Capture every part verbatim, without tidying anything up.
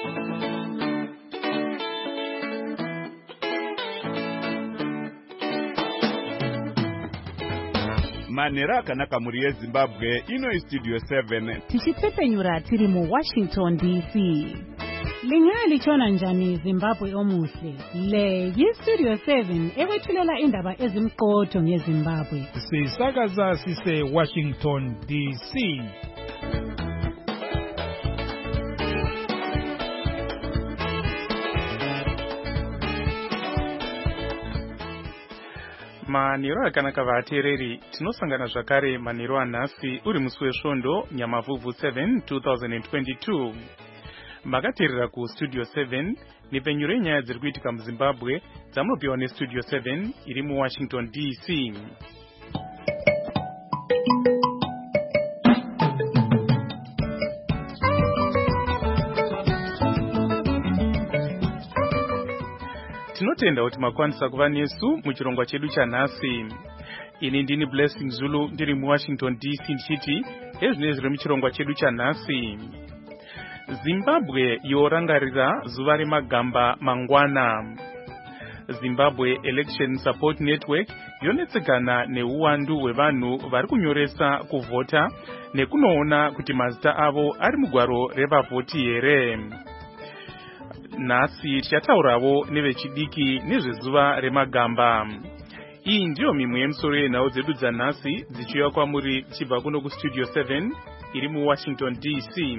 Manera akanaka muri yeZimbabwe ino Studio seven tichipfepenyura tiri mu Washington D C. Lingaya lichona njani Zimbabwe omuhle. Le yiStudio seven ekwethulela indaba ezimqotho ngeZimbabwe. Sisakaza sise Washington D C. Maniro akanaka vatereri tinosangana zvakare maniro anhasi uri musi wesvondo Nyamavhuvhu seven twenty twenty-two. Makateerera ku Studio seven nepenyuro yenyaya dziri kuitika muZimbabwe dzamunopiwa neStudio seven iri mu Washington D C. Tinotenda kuti makwanisa kuva nesu muchirongwa chedu chanhasi. Ini ndini Blessing Zulu ndiri mu Washington D C ndichiti ezvinezvi zviri muchirongwa chedu chanhasi. Zimbabwe yorangarira zuva remagamba mangwana. Zimbabwe Election Support Network yonetsekana neuwandu hwevanhu vari kunyoresa kuvhota nekunoona kuti mazita avo ari mugwaro revavhoti here. Nhasi tichataurawo nevechidiki nezvezuva remagamba. Iyi ndiyo mimwe yemisoro yenhau dzedu dzanhasi dzichiuya kwamuri chibva kuno kuStudio seven iri mu Washington D C.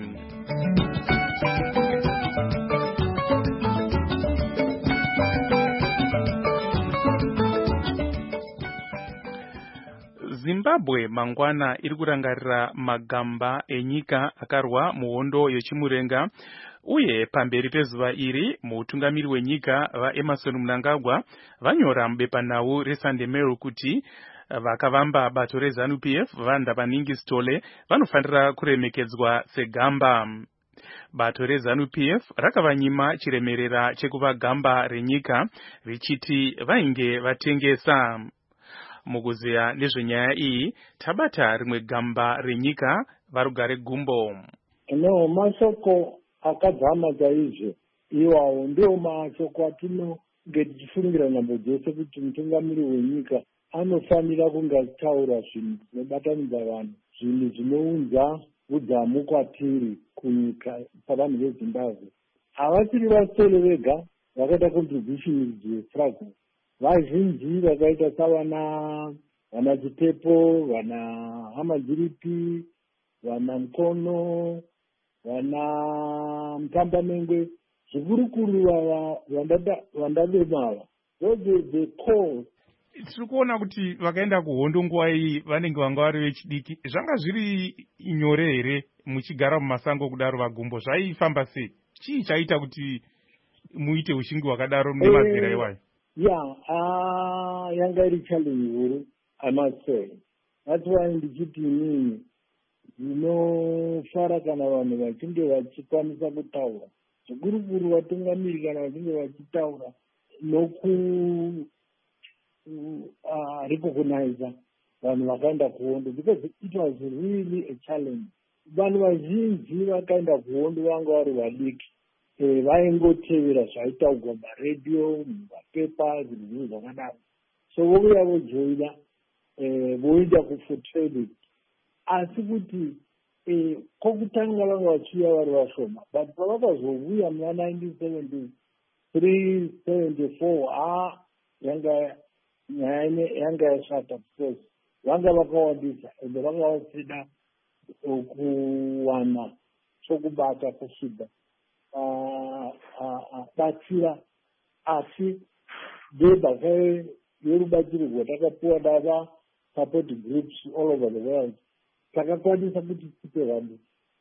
Zimbabwe mangwana iri kurangarira magamba enyika akarwa muhondo yechimurenga. Uye pamberi pezuva iri mutungamiri wenyika vaEmmerson Mnangagwa vanyora mubepanhau reSunday Mail kuti vakavamba bato reZANU P F Vanda Paningi Sitole vanofanira kuremekedzwa segamba. Bato reZANU P F rakavanyima chiremerera chekuva gamba renyika richiti vainge vatengesa. Mukuzeya nezvenyaya iyi tabata rimwe gamba renyika Varugare Gumbo. No masoko akadzama chaizvo iwawo ndio mashoko atinonge tichifungira nyambo dzose kuti mutungamiri wenyika anofanira kunge achitaura zvinhu zvinobatanidza vanhu, zvinhu zvinounza udzamu kwatiri kunyika pavanhu veZimbabwe. Havasiri vasere vega vakaita contribution dzestruggle. Vazhinji vakaita savana vana Chitepo, vana Hamadziripi, vana Mukono, vana Mutambamengwe, zvikurukuru vandavemava. Those are the core. Tiri kuona kuti vakaenda kuhondo nguva iyi vanenge vanga vari vechidiki. Zvanga zviri nyore here muchigara mumasango kudaro vagumbo? Zvaifamba sei? Chii chaita kuti muite ushingi hwakadaro nemazera iwayo? Yeah, uh, yanga iri challenge huru, I must say. That's why ndichiti inini ndinofara kana vanhu vachinge vachikwanisa kutaura. Zvikurukuru vatungamiri kana vachinge vachitaura noku uh, recognize vanhu vakaenda kuhondo, because it was really a challenge. Vanhu vazhinji vakaenda kuhondo vanga vari vadiki. Eh, vaingotevera zvaitaugwa maredhiyo, mapepa, zvinhu zvinhu zvakadaro. So vouya vojoina eh, voita kufotrade. Asi kuti eh, kwokutanga vanga vachiuya vari vashoma, but pavakazouya muna nineteen seventy-three seventy-four ah yanga nyaya yanga yashata, because vanga vakawandisa ende vanga vasina kuwana chokubata kusvika batsira asi debaka yorubatsirirwa takapiwa dava support groups all over the world takakwanisa kuti tipe vanhu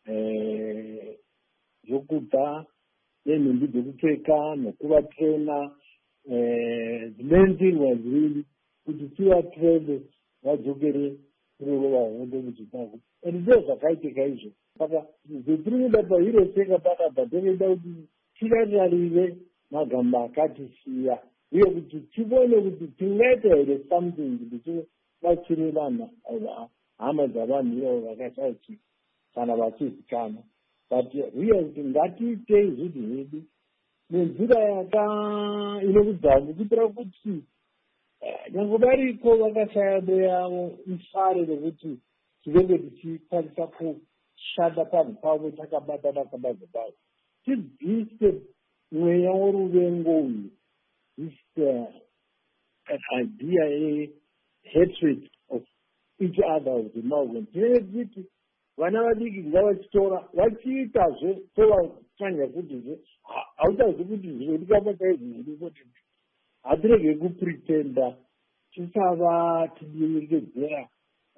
zvokudya nenhumbi dzekupfeka nokuvatrena. The main thing was really kuti tivatrene vadzokere kurova hondo muZimbabwe, and ndo zvakaitika izvo. Saka zvetiri kuda pahiro cheka panapa tonoda kuti tirarire magamba akatisiya uye kuti tione kuti tingaita here something kuti tibatsire vanhu hama dzavanhu ivavo vakashaichi kana vachizikanwa. but uye kuti ngatiitei zvinhu zvedu nenzira yaka inokudzamu kuitira kuti nyange variko vakashaya do yavo ifare rekuti tinenge tichikwanisa kushanda panhu pavo takabatana pamazo pavo. Tibvise mweya woruvengo uyu, this uh, an idea a hatred of each other of the Malgan. Tinenge tichiti vana vadiki ngavachitora vachiitazve tovakanya kutizve hautazvi kuti zviro ndikabata izvi zviri kuti hatirege kupretenda tisava tidiringedzera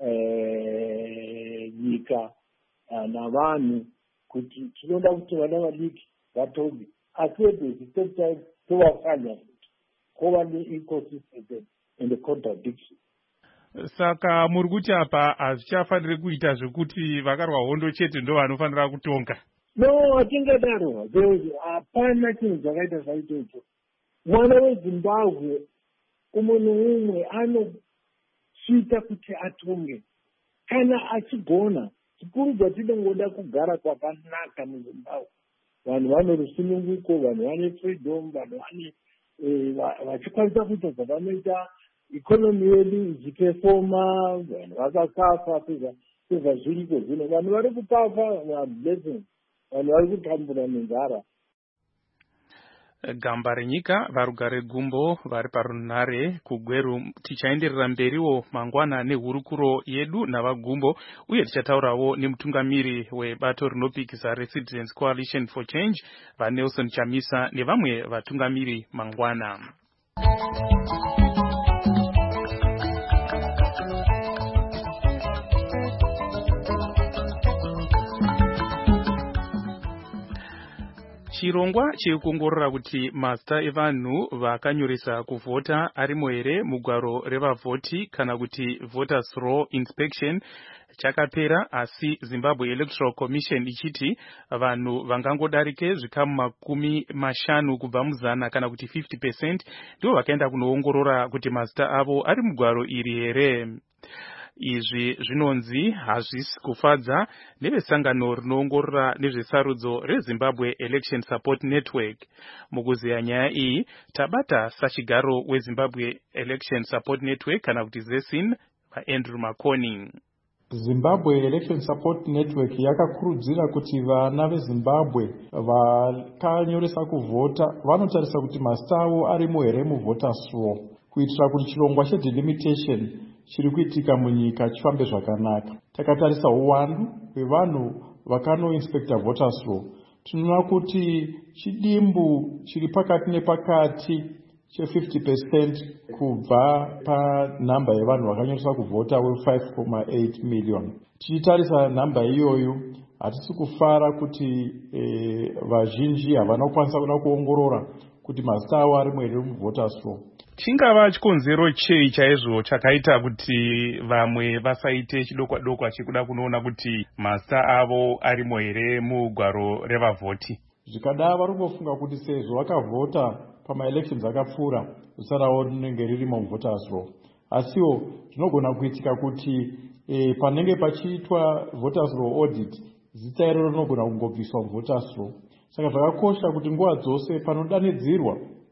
nyika navanhu kuti tinoda kuti vana vadiki vatonge, asi at the same time tovakanya kuti kova ne-inconsistent and contradiction. Saka muri kuti apa hazvichafaniri kuita zvekuti vakarwa hondo chete ndo vanofanira kutonga? No, hatingadaro. Hapana chinhu chakaita saitocho. Mwana weZimbabwe umwe neumwe anosvika kuti atonge kana achigona. Chikuru chatinongoda kugara kwakanaka muZimbabwe. Vanhu vane rusununguko, vanhu vane freedom, vanhu vane vachikwanisa kuita zvavanoita, ikonomi yedu ichipefoma, vanhu vakasafa sezva zviriko zvino. Vanhu vari kukafa blessing, vanhu vari kutambura nenzara. Gamba renyika varugare gumbo vari parunhare kugweru. Tichaenderera mberiwo mangwana nehurukuro yedu navagumbo, uye tichataurawo nemutungamiri webato rinopikisa reCitizens Coalition for Change vaNelson Chamisa nevamwe vatungamiri mangwana. Chirongwa chekuongorora kuti mazita evanhu vakanyoresa kuvhota arimo here mugwaro revavhoti kana kuti voters roll inspection chakapera, asi Zimbabwe Electoral Commission ichiti vanhu vangangodarike zvikamu makumi mashanu kubva muzana kana kuti fifty percent ndivo vakaenda kunoongorora kuti mazita avo ari mugwaro iri here. Izvi zvinonzi hazvisi kufadza nevesangano rinoongorora nezvesarudzo reZimbabwe Election Support Network. Mukuziya nyaya iyi tabata sachigaro weZimbabwe Election Support Network kana kuti ZESIN vaAndrew Makoni. Zimbabwe Election Support Network yakakurudzira kuti vana veZimbabwe vakanyoresa kuvhota vanotarisa kuti mazita avo arimo here muvoters roll kuitira kuti chirongwa chedelimitation chiri kuitika munyika chifambe zvakanaka. Takatarisa uwandu hwevanhu vakanoinspecta voters roll. Tinoona kuti chidimbu chiri pakati nepakati che fifty percent kubva panhamba yevanhu vakanyoresa kuvhota we five point eight million. Tichitarisa nhamba iyoyo hatisi kufara kuti e, vazhinji havana kukwanisa kuda kuongorora kuti mazita avo ari here muvoters roll. Chingava chikonzero chei chaizvo chakaita kuti vamwe vasaite chidokwa dokwa chekuda kunoona kuti mazita avo arimo here mugwaro revavhoti? Zvikada vari kufunga kuti sezvo vakavhota pamaelections akapfuura zita ravo rinenge ririmo muvoters roll. Asiwo zvinogona kuitika kuti e, panenge pachiitwa voters roll audit zita iro rinogona kungobviswa muvoters roll. Saka zvakakosha kuti nguva dzose panodanidzirwa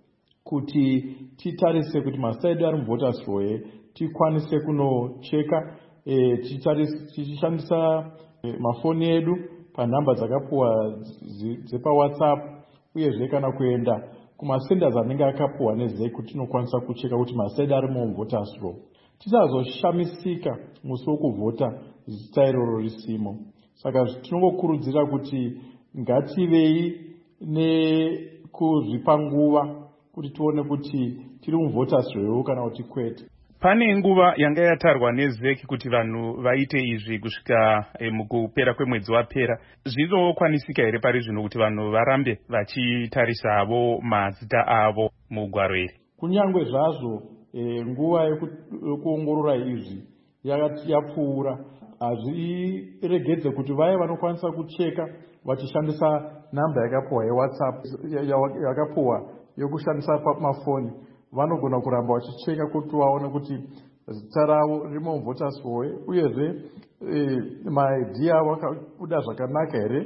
kuti titarise kuti mazita edu ari muvoters roll tikwanise kunocheka e, tichishandisa e, mafoni edu panhamba dzakapuwa dzepawhatsapp, uyezve kana kuenda kumasenders anenge akapuwa nezek kuti tinokwanisa kucheka kuti mazita edu ari muvoters roll. Tisazoshamisika musi wokuvhota zita iroro risimo. Saka tinongokurudzira kuti ngativei nekuzvipa nguva kuti tuone kuti tiri muvoters roll kana kuti kwete. Pane nguva yanga yatarwa nezeki kuti vanhu vaite izvi kusvika e, mukupera kwemwedzi wapera. Zvinokwanisika here pari zvino kuti vanhu varambe vachitarisavo mazita avo mugwaro iri? Kunyangwe zvazvo e, nguva yekuongorora izvi yapfuura, hazviregedze kuti vaye vanokwanisa kucheka vachishandisa nhamba yakapuwa yeWhatsApp yakapuwa yokushandisa pamafoni vanogona kuramba vachicheka kuti vaone kuti zita ravo rimo muvoters roll, uyezve e, maidhia vakabuda zvakanaka here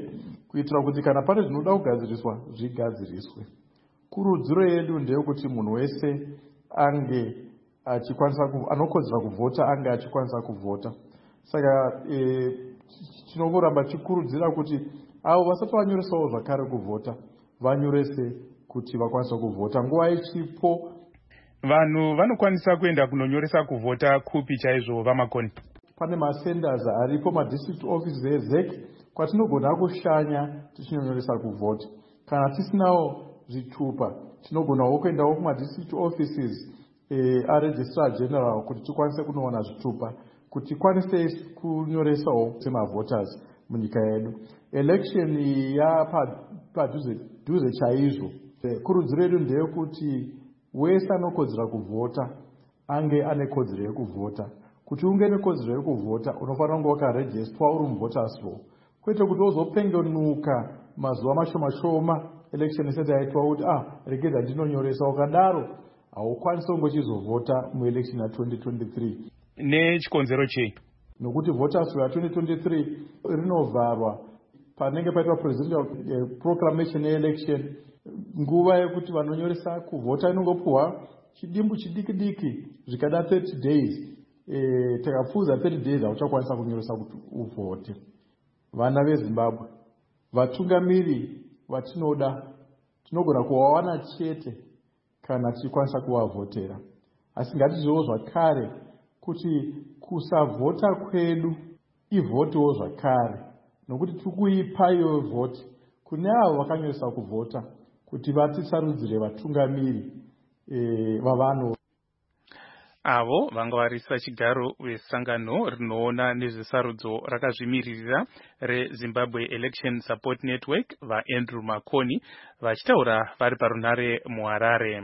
kuitira kuti kana pane zvinoda kugadziriswa zvigadziriswe. Kurudziro yedu ndeyekuti munhu wese ange achikwanisa anokodzera kuvhota ange achikwanisa kuvhota. Saka e, tinoramba tichikurudzira kuti avo vasati vanyoresawo zvakare kuvhota vanyorese kuti vakwanisa kuvhota nguva ichipo. Vanhu vanokwanisa kuenda kunonyoresa kuvhota kupi chaizvo vamakoni? Pane masenders aripo madistrict offices ezec kwatinogona kushanya tichinonyoresa kuvhota. Kana tisinawo zvitupa tinogonawo kuendawo kumadistrict offices e, aregistrar general kuti tikwanise kunoona zvitupa kuti tikwanise kunyoresawo semavhoters munyika yedu. Election yapadhuze dhuze chaizvo. Kurudziro yedu ndeyekuti wese anokodzera kuvhota ange ane kodzero yekuvhota. Kuti unge nekodzero yekuvhota unofanira kunge wakarejistwa uri muvoters roll, kwete kuti uzopengenuka mazuva mashoma shoma election isati yaitwa kuti ah regedza ndinonyoresa, ukadaro haukwanisi kunge uchizovhota muelection ya twenty twenty-three. Nechikonzero chei? Nokuti voters roll ya twenty twenty-three rinovharwa panenge paitwa presidential proclamation election. Nguva yekuti vanonyoresa kuvhota inongopuhwa chidimbu chidiki diki zvikada thirty days. E, takapfuza thirty days hauchakwanisa kunyoresa kuti uvhote. Vana veZimbabwe, vatungamiri vatinoda tinogona kuvawana chete kana tichikwanisa kuvavhotera. Asi ngatizivewo zvakare kuti kusavhota kwedu ivhotewo zvakare, nokuti tikuipa iyo vhoti kune avo vakanyoresa kuvhota kuti vatisarudzire vatungamiri e, vavano. Avo vanga varisa chigaro vesangano rinoona nezvesarudzo rakazvimiririra reZimbabwe Election Support Network vaAndrew Makoni vachitaura vari parunare muHarare.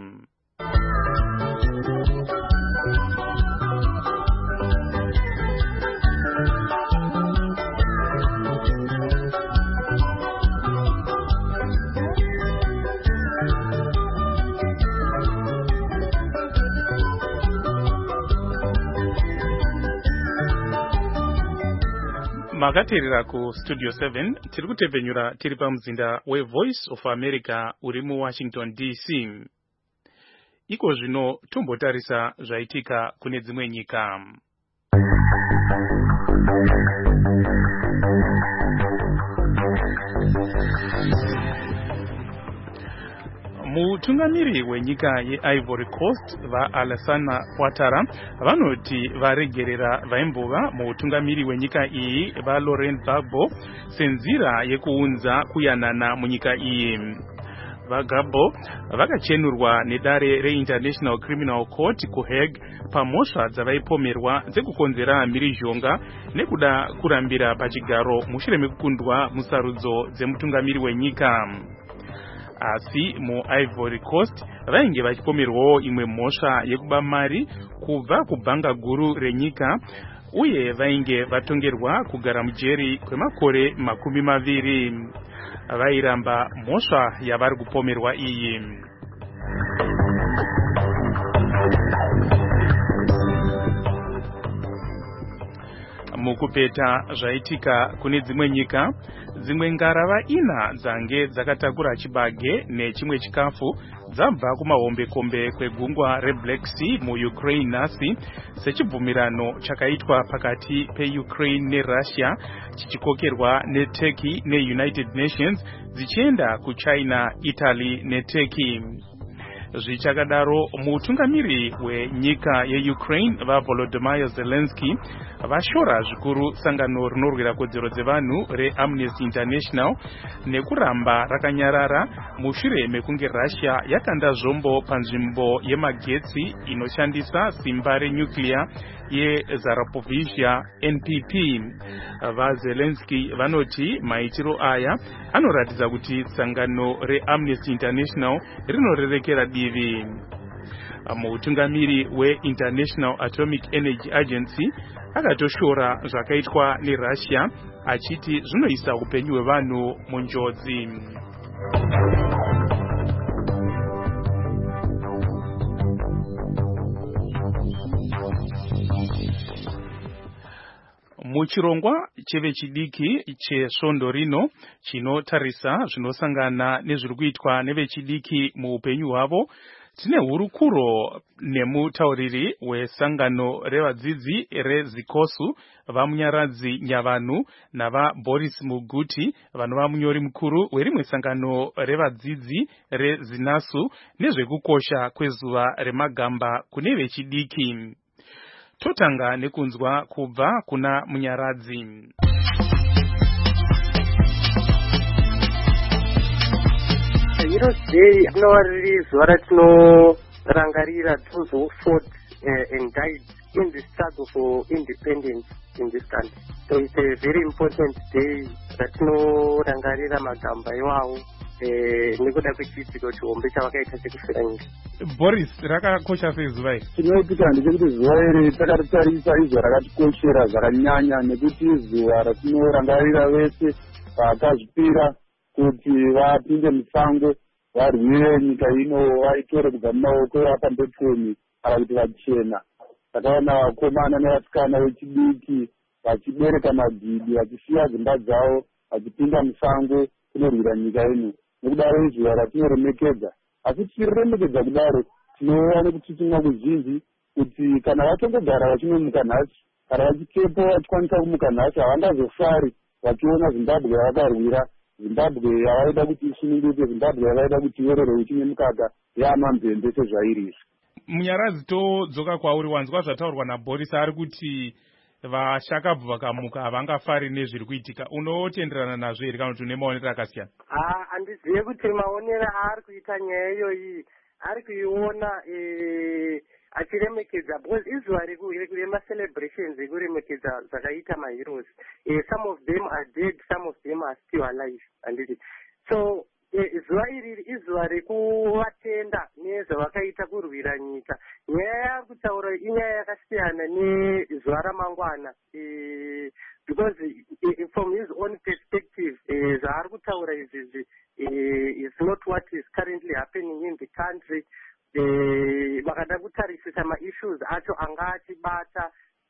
Makateerera ku Studio seven tiri kutepenyura tiri pamuzinda weVoice of America uri muWashington D C. Iko zvino tombotarisa zvaitika kune dzimwe nyika. Mutungamiri wenyika yeIvory Coast vaAlassane Ouattara vanoti varegerera vaimbova mutungamiri wenyika iyi vaLaurent Gbagbo senzira yekuunza kuyanana munyika iyi. VaGbagbo vakachenurwa nedare reInternational Criminal Court kuHague pamhosva dzavaipomerwa dzekukonzera mhirizhonga nekuda kurambira pachigaro mushure mekukundwa musarudzo dzemutungamiri wenyika. Asi muIvory Coast vainge vachipomerwawo imwe mhosva yekuba mari kubva kubhanga guru renyika uye vainge vatongerwa kugara mujeri kwemakore makumi maviri. Vairamba mhosva yavari kupomerwa iyi. Mukupeta zvaitika kune dzimwe nyika, dzimwe ngarava ina dzange dzakatakura chibage nechimwe chikafu dzabva kumahombekombe kwegungwa reBlack Sea muUkraine nhasi sechibvumirano chakaitwa pakati peUkraine neRussia chichikokerwa neTurkey neUnited Nations dzichienda kuChina, Italy neTurkey. Zvichakadaro mutungamiri wenyika yeUkraine vaVolodymyr Zelensky vashora zvikuru sangano rinorwira kodzero dzevanhu reAmnesty International nekuramba rakanyarara mushure mekunge Russia yakanda zvombo panzvimbo yemagetsi inoshandisa simba renyuclear yeZaporizhzhia N P P. VaZelensky vanoti maitiro aya anoratidza kuti sangano reAmnesty International rinorerekera divi. Mutungamiri weInternational Atomic Energy Agency akatoshora zvakaitwa neRussia achiti zvinoisa upenyu hwevanhu munjodzi. muchirongwa chevechidiki chesvondo rino chinotarisa zvinosangana nezviri kuitwa nevechidiki muupenyu hwavo, tine hurukuro nemutauriri wesangano revadzidzi rezikosu vamunyaradzi Nyavanhu navaBoris Muguti vanova munyori mukuru werimwe sangano revadzidzi rezinasu nezvekukosha kwezuva remagamba kune vechidiki. Totanga nekunzwa kubva kuna munyaradzi. Heroes Day rinova riri zuva ratinorangarira those who fought uh, and died in the struggle for independence in this country. So it's a very important day ratinorangarira magamba iwawo nekuda kwechiitiko chihombe chavakaita chekufira nyika. Boris, rakakosha sei zuva iri? Chinoitika ndechekuti zuva iri takaritarisa izuva rakatikoshera zvakanyanya, nekuti zuva ratinorangarira vese vakazvipira kuti vapinde musango varwire nyika ino, vaitore kubva mumaoko apambepfumi kana kuti vachena. Takaona vakomana nevasikana vechidiki vachibereka mabhidi, vachisiya dzimba dzavo, vachipinda musango kunorwira nyika ino. Nekudaro izuva ratinoremekedza, asi tichiremekedza kudaro tinoona nekutsitimwa kuzhinji kuti kana vatongogara vachinomuka nhasi, kana vachikepo vachikwanisa kumuka nhasi, havangazofari vachiona Zimbabwe yavakarwira, Zimbabwe yavaida kuti isununguke, Zimbabwe yavaida kuti iwerere uchine mukaka yaamamvembe sezvairi. Munyaradzi, todzoka kwauri. Wanzwa zvataurwa naBoris ari kuti vashakabvu vakamuka havangafari nezviri kuitika. Unotenderana nazvo here kana kuti une maonero akasiyana? Ah, handizive kuti maonero aari kuita nyaya iyoyi ari kuiona achiremekedza, because izuva rema-celebrations ekuremekedza zvakaita maheroes. Some of them are dead, some of them are still alive. Handiti. So zuva iri izuva rekuvatenda nezvavakaita kurwira nyika. Nyaya yaari kutaura inyaya yakasiyana nezuva ramangwana, because from his own perspective zvaari kutaura izvizvi is not what is currently happening in the country. Vakada kutarisisa ma-issues acho anga achibata,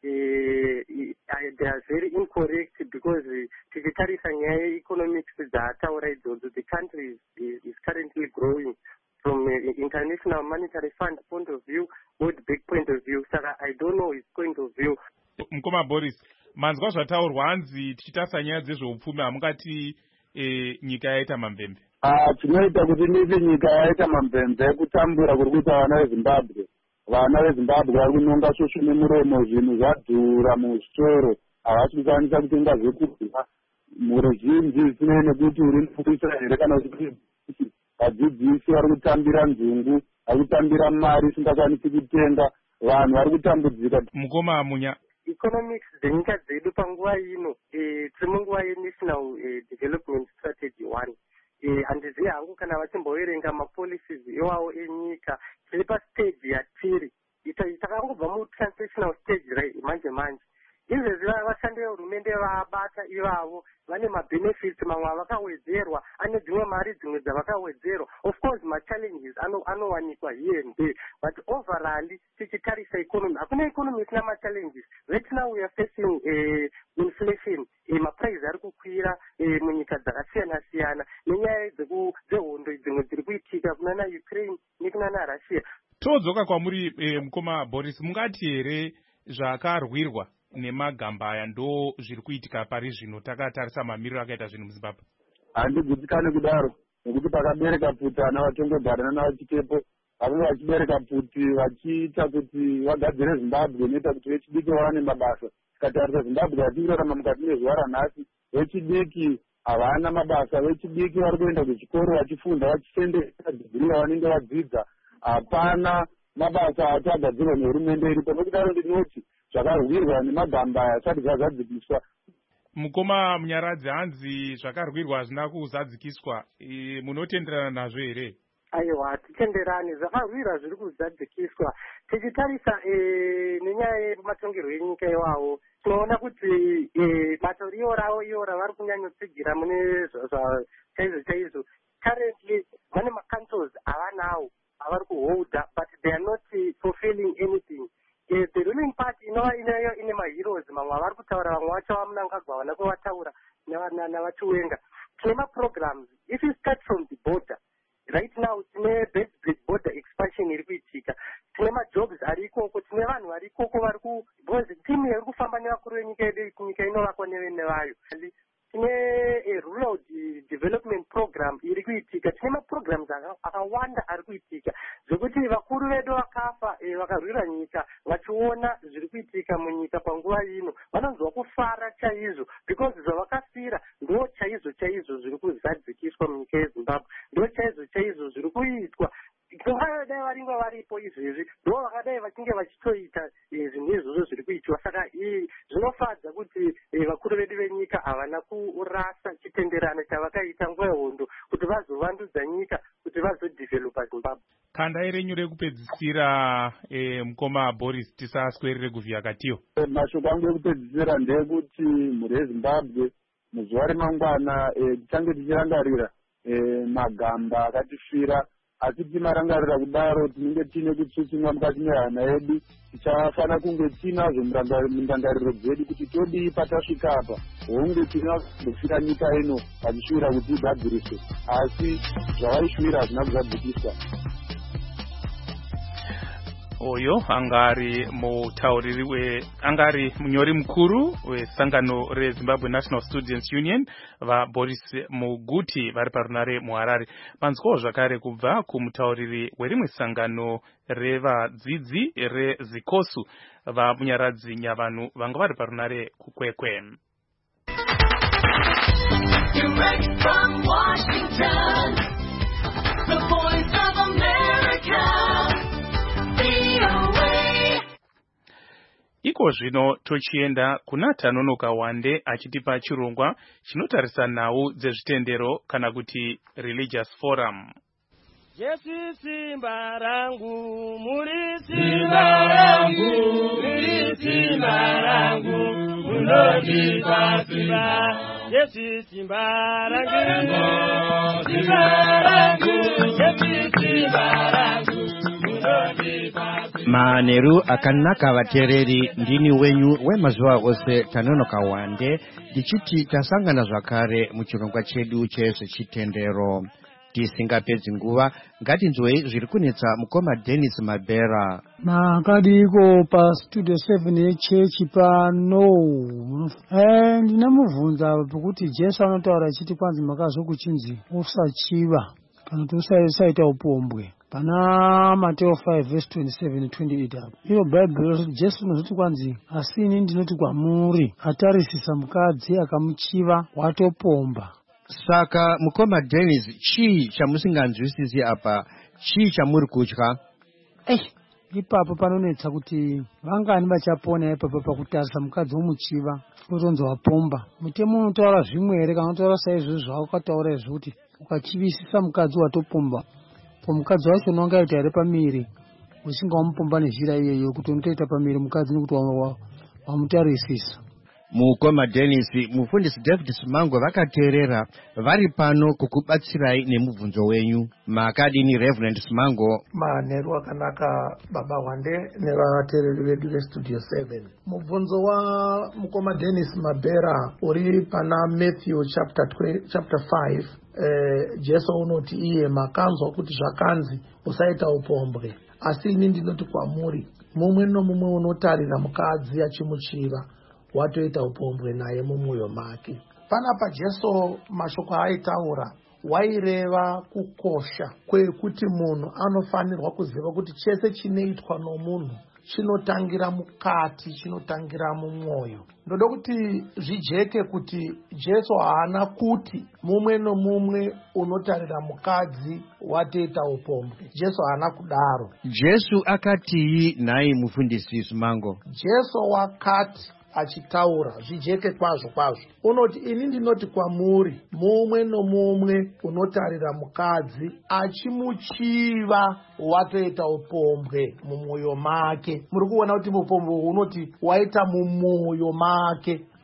they are very incorrect, because tichitarisa nyaya ye-economics dzaataura idzodzo, the country is, is currently growing from an International Monetary Fund point of view, World Bank point of view. Saka I don't know his point of view. Mukoma Boris, manzwa zvataurwa hanzi tichitarisa nyaya dzezveupfumi hamungati e, nyika yaita mamvemve? Ah, chinoita kuti nipi nyika yaita mamvemve kutambura kuri kuita vana veZimbabwe. Vana veZimbabwe vari kunonga shosho nemuromo, zvinhu zvadhura muzvitoro, havasi kukwanisa kutenga zvekudya. Muruzhinji zvisinei nekuti uri mupurisa here kana kuti vadzidzisi vari kutambira nzungu, vari kutambira mari isingakwanisi kutenga, vanhu vari kutambudzika. Mukoma Munya, economics dzenyika dzedu panguva ino tiri munguva yeNational Development Strategy one. Handizivi hangu kana vachimboverenga mapolicies iwawo enyika, tiri pastage yatiri, takangobva mutransitional stage manje manje. Izvezvi vashandi vehurumende vabata ivavo vane mabenefits, mamwe avakawedzerwa, ane dzimwe mari dzimwe dzavakawedzerwa. Of course ma-challenges anowanikwa here and there, but overall tichitarisa economy, hakuna economy isina ma-challenges. Right now we are facing uh, inflation, uh, maprice ari kukwira uh, munyika dzakasiyana siyana nenyaya dzehondo dzimwe dziri kuitika kunana Ukraine nekunana Russia. Todzoka kwamuri eh, mukoma Boris, mungati here zvakarwirwa nemagamba aya ndo zviri kuitika pari zvino takatarisa mamiriro akaita zvinhu muZimbabwe? Handigutsikane kudaro, nekuti pakabereka putana vatongogarana navachikepo, vakanga vachibereka puti vachiita kuti vagadzire Zimbabwe, inoita kuti vechidiki vawane mabasa. Tikatarisa Zimbabwe yatinorarama mukati mezuva ranhasi, vechidiki havana mabasa, vechidiki vari kuenda kuchikoro vachifunda vachisendesa dhigiri yavanenge vadzidza, hapana mabasa achagadzirwa nehurumende iripo. Nokudaro ndinoti zvakarwirwa nemagamba aya asati zvazadzikiswa. Mukoma Munyaradzi, hanzi zvakarwirwa hazvina kuzadzikiswa, e, munotenderana nazvo here? Aiwa, titenderani, zvakarwirwa zviri kuzadzikiswa. Tichitarisa e, nenyaya yematongerwo enyika iwawo, tinoona kuti e, bato riyo ravo iyo ravari kunyanyotsigira mune chaizvo chaizvo. Currently vane macouncils avanawo avari kuholda, but they are not uh, fulfilling anything. Uh, the ruling party inova inayo ine maheroes, mamwe avari kutaura, vamwe wacho wamunangagwa wana kwawataura navachiwenga. Tine maprograms. If you start from the border, right now tine best breed border expansion iri kuitika. Tine majobs ari ikoko, tine vanhu vari ikoko vari ku because timu iri kufamba nevakuru venyika yedu nyika inovakwa nevayo. Tine a rural development program iri kuitika. Tine maprograms akawanda ari kuitika zvokuti vakuru vedu vakafa vakarwira nyika vachiona zviri kuitika munyika panguva ino vanonzwa kufara chaizvo because zvavakafira ndo chaizvo chaizvo zviri kuzadzikiswa munyika yeZimbabwe, ndo chaizvo chaizvo zviri kuitwa. Kungadai varinge varipo izvezvi ndo vakadai vachinge vachitoita zvinhu izvozvo zviri kuitwa. Saka zvinofadza kuti vakuru vedu venyika havana kurasa chitenderano chavakaita nguva yehondo kuti vazovandudza nyika kuti vazodhivhelopa Zimbabwe. Kandai renyu rekupedzisira e, mukoma Boris tisaswerere kuvhiya katiyo. Mashoko angu ekupedzisira ndeyekuti mhuri yeZimbabwe muzuva remangwana tichange tichirangarira magamba akatifira, asi timarangarira kudaro tinenge tiine kutsutsumwa mukati mehana yedu. Tichafana kunge tinazvo mundangariro dzedu kuti todii patasvika apa, hongu tinazofira nyika ino pachishuvira kuti igadziriswe, asi zvavaishuvira hazvina kuzadzikiswa. Oyo angari mutauriri we angari munyori mukuru wesangano reZimbabwe National Students Union va Boris Muguti vari parunare muHarare. Panzwawo zvakare kubva kumutauriri werimwe sangano revadzidzi reZikosu va Munyaradzi Nyavanhu vanga vari parunare kukwekwe. Direct from Washington, the voice of America. Iko zvino tochienda kuna Tanonoka Wande achitipa chirongwa chinotarisa nhau dzezvitendero kana kuti religious forum. Jesu simba rangu, muri simba rangu, muri simba rangu, munodipa simba. Jesu simba rangu, simba rangu, Jesu simba rangu. Maneru akanaka vatereri, ndini wenyu wemazuva ose Tanonoka Wande, ndichiti tasangana zvakare muchirongwa chedu chezvechitendero. Tisingapedzi nguva, ngatinzwei zviri kunetsa mukoma Dennis Mabera. Makadiko pa Studio seven yechechi pano. Eh, ndinamubvunza kuti Jesu anotaura achiti kwanzi makazokuchinzi usachiva kana kuti usaita upombwe. Pana Mateo five verse twenty-seven twenty-eight apo. Iyo Bible Jesu unozoti kwanzi asini ndinoti kwamuri atarisisa mukadzi akamuchiva watopomba. Saka mukoma Dennis, chii chamusinganzwisisi apa, chii chamuri kutya? Eh, ipapo panonetsa kuti vangani vachapona ipapo pakutarisa mukadzi womuchiva utonzi wapomba. Mutemo unotaura zvimwe here kana unotaura saizvozvo zvawakataura izvo kuti ukachivisisa mukadzi watopomba, mukadzi wacho unongaita here pamiri usingamupomba nezhira iyeyo kuti unotoita pamiri mukadzi nekuti wamutarisisa. Mukoma Dennis, mufundisi David Simango vakateerera vari pano kukubatsirai nemubvunzo wenyu. Makadini Reverend Simango? Manheru akanaka baba Wande nevateereri vedu veStudio seven. Mubvunzo wa mukoma Dennis Mabera uri pana Matthew chapter chapter five. Eh, Jesu unoti iye makanzwa kuti zvakanzi usaita upombwe, asi ini ndinoti kwamuri mumwe nomumwe unotarira mukadzi achimuchiva watoita upombwe naye mumwoyo make. Panapa Jesu mashoko aitaura waireva kukosha kwekuti munhu anofanirwa kuziva kuti chese chinoitwa nomunhu chinotangira mukati, chinotangira mumwoyo. Ndoda kuti zvijeke kuti Jesu haana kuti mumwe nomumwe unotarira mukadzi watoita upombwe. Jesu haana kudaro. Jesu akatii nai mufundisi Simango? Jesu wakati achitaura zvijeke kwazvo kwazvo unoti ini ndinoti kwamuri mumwe nomumwe unotarira mukadzi achimuchiva watoita upombwe mumwoyo make. Muri kuona kuti upombwe unoti waita mumwoyo make,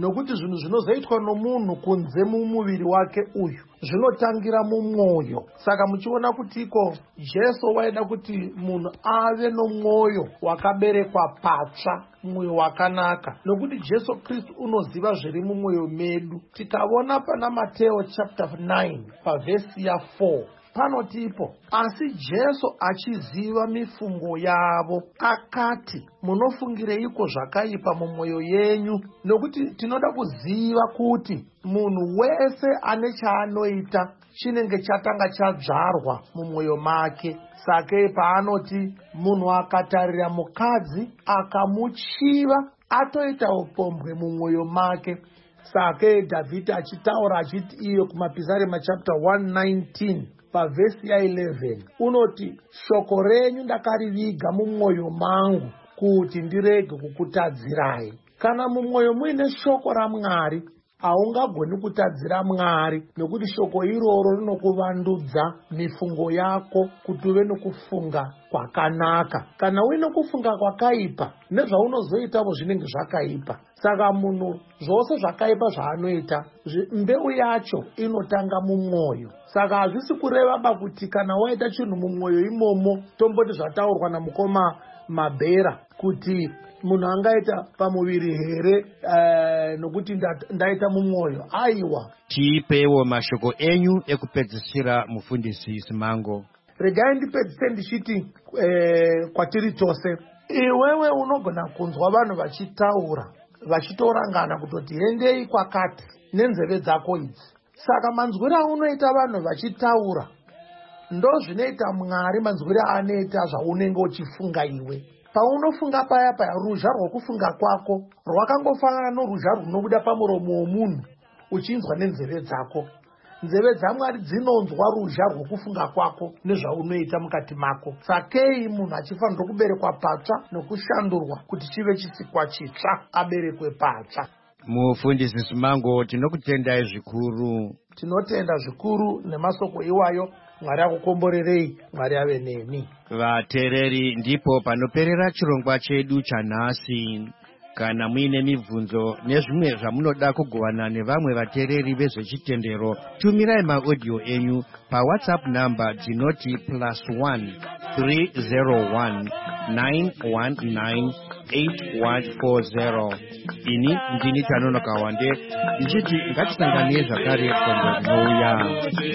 nokuti zvinhu zvinozoitwa nomunhu kunze mumuviri wake uyu zvinotangira mumwoyo. Saka muchiona kutiko Jesu waida kuti munhu ave nomwoyo wakaberekwa patsva, mwoyo wakanaka, nokuti Jesu Kristu unoziva zviri mumwoyo medu. Tikaona pana Mateo chapter nine pavhesi ya four panotipo, asi Jesu achiziva mifungo yavo akati, munofungireiko zvakaipa mumwoyo yenyu? Nokuti tinoda kuziva kuti munhu wese ane chaanoita chinenge chatanga chadzvarwa mumwoyo make. Sake paanoti munhu akatarira mukadzi akamuchiva atoita upombwe mumwoyo make. Sake Dhavhidhi achitaura achiti iyo kumapisarema chapter one nineteen pavhesi ya eleven unoti, shoko renyu ndakariviga mumwoyo mangu kuti ndirege kukutadzirai. Kana mumwoyo muine shoko raMwari haungagoni kutadzira Mwari, nokuti shoko iroro rinokuvandudza mifungo yako kuti uve nokufunga kwakanaka. Kana uine kufunga kwakaipa, nezvaunozoitavo zvinenge zvakaipa. Saka munhu zvose zvakaipa zvaanoita, mbeu yacho inotanga mumwoyo. Saka hazvisi kureva kuti kana waita chinhu mumwoyo imomo, tomboti zvataurwa namukoma Mabhera kuti munhu angaita pamuviri here uh, nokuti ndaita mumwoyo. Aiwa, tiipewo mashoko enyu ekupedzisira mufundisi Simango. Regai ndipedzise ndichiti eh, kwatiri tose, iwewe unogona kunzwa vanhu vachitaura vachitorangana kutoti endei kwakati nenzeve dzako idzi. Saka manzwira unoita vanhu vachitaura ndo zvinoita Mwari manzwira anoita zvaunenge uchifunga iwe. Paunofunga paya paya, ruzha rwokufunga kwako rwakangofanana noruzha runobuda pamuromo womunhu uchinzwa nenzeve dzako. Nzeve dzaMwari dzinonzwa ruzha rwokufunga kwako nezvaunoita mukati mako. Sakei munhu achifanirwa kuberekwa patsva nokushandurwa kuti chive chisikwa chitsva, aberekwe patsva. Mufundisi Simango, tinokutendai zvikuru. Tinotenda zvikuru nemasoko iwayo. Mwari akukomborerei, Mwari ave nemi. Vateereri, ndipo panoperera chirongwa chedu chanhasi. Kana muine mibvunzo nezvimwe zvamunoda kugovana nevamwe vateereri vezvechitendero, tumirai maaudio enyu pawhatsapp namba dzinoti plus one three zero one nine one nine eight one four zero. Ini ndini Tanonoka Wande, ndichiti ngatisangane zvakare kombo rinouya.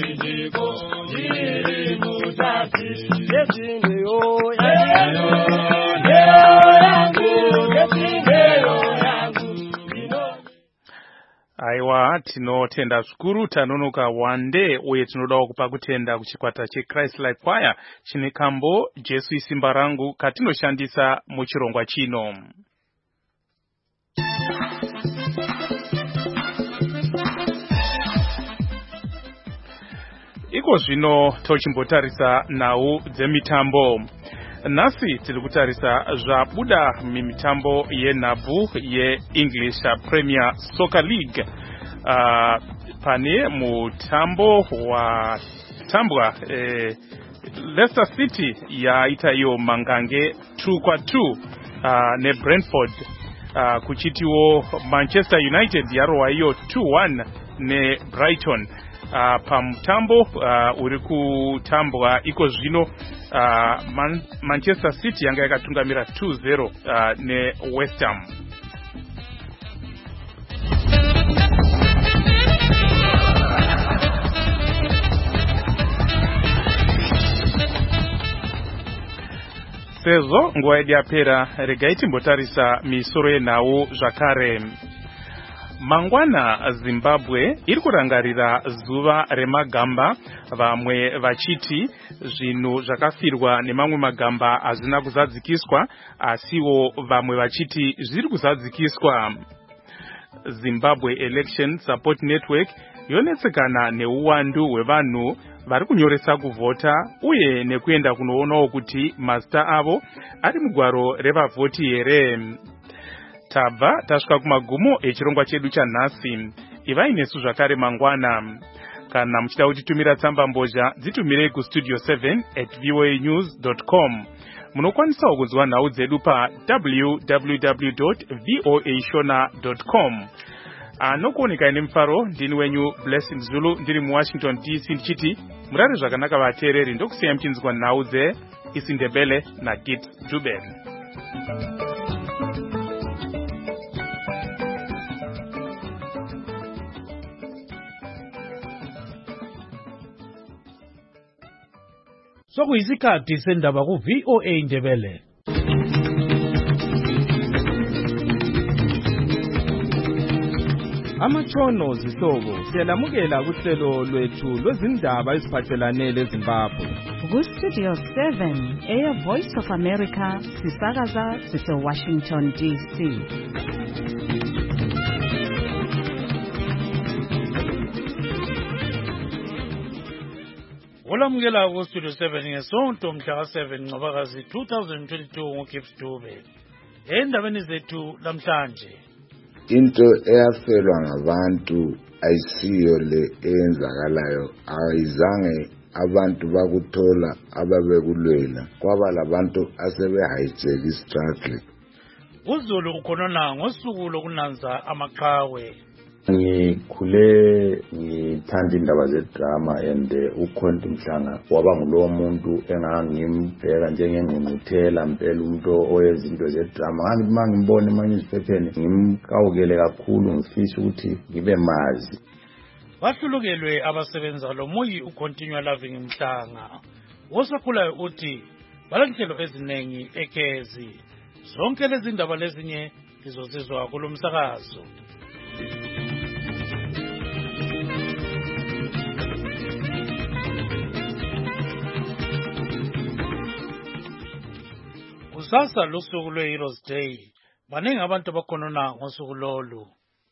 Aiwa, tinotenda zvikuru Tanonoka Wande, uye tinodawo kupa kutenda kuchikwata cheChrist Life Choir chine kambo Jesu isimba rangu katinoshandisa muchirongwa chino. Iko zvino tochimbotarisa nhau dzemitambo. Nasi tiri kutarisa zvabuda mimitambo yenhabvu yeEnglish Premier Soccer League. Uh, pane mutambo watambwa eh, Leicester City yaita iyo mangange two kwa two uh, neBrentford. Uh, kuchitiwo Manchester United yarowa iyo two one neBrighton. Uh, pamutambo uh, uri kutambwa iko zvino uh, Man Manchester City yanga yakatungamira two zero uh, neWest Ham. Sezvo nguva yedu yapera, regai timbotarisa misoro yenhau zvakare. Mangwana Zimbabwe iri kurangarira zuva remagamba, vamwe vachiti zvinhu zvakafirwa nemamwe magamba hazvina kuzadzikiswa, asiwo vamwe vachiti zviri kuzadzikiswa. Zimbabwe Election Support Network yonetsekana neuwandu hwevanhu vari kunyoresa kuvhota uye nekuenda kunoonawo kuti mazita avo ari mugwaro revavhoti here. Tabva tasvika kumagumo echirongwa chedu chanhasi. Ivai nesu zvakare mangwana. Kana muchida kutitumira tsamba mbozha, dzitumirei kustudio seven at voa news dot com. Munokwanisawo kunzwa nhau dzedu pa w w w dot voa shona dot com. anokuoneka ine mufaro ndini wenyu Blessing Zulu ndiri muWashington D C ndichiti murari zvakanaka vateereri ndokusiya muchinzwa nhau dzeIsindebele naGit Dube. Sokuyisikhathi sendaba ku V O A Indebele. Amatshono zihlobo siyalamukela kuhlelo lwethu lwezindaba eziphathelane leZimbabwe. Ku-Studio seven eya Voice of America sisakaza sise-Washington D C. Olamukela ku-Studio seven ngesonto mhla ka seven Ncwabakazi two thousand twenty-two nguGibbs Dube. Endabeni zethu lamhlanje. Into eyafelwa ngabantu ayisiyo le eyenzakalayo, ayizange abantu bakuthola ababekulwela, kwaba labantu asebe hijack istruggle. uZulu ukhonona ngosuku lokunanza amaqhawe. Ngikhule ngithanda indaba zedrama and ukhonto Mhlanga waba ngulowo muntu engangimbheka njengengqungquthela mpela umuntu oyezinto zedrama. Ngithi mangimbona manje iziphepheni ngimkawukele kakhulu, ngifisa ukuthi ngibe mazi. Bahlulukelwe abasebenza lo moyi ucontinue loving Mhlanga. Wosakhulayo uthi balanhlelo eziningi ekezi. Zonke lezi ndaba lezinye lizozizwa kulomsakazo. Kusasa lusuku lwe-Heroes Day, baningi abantu abakhonona ngosuku lolu.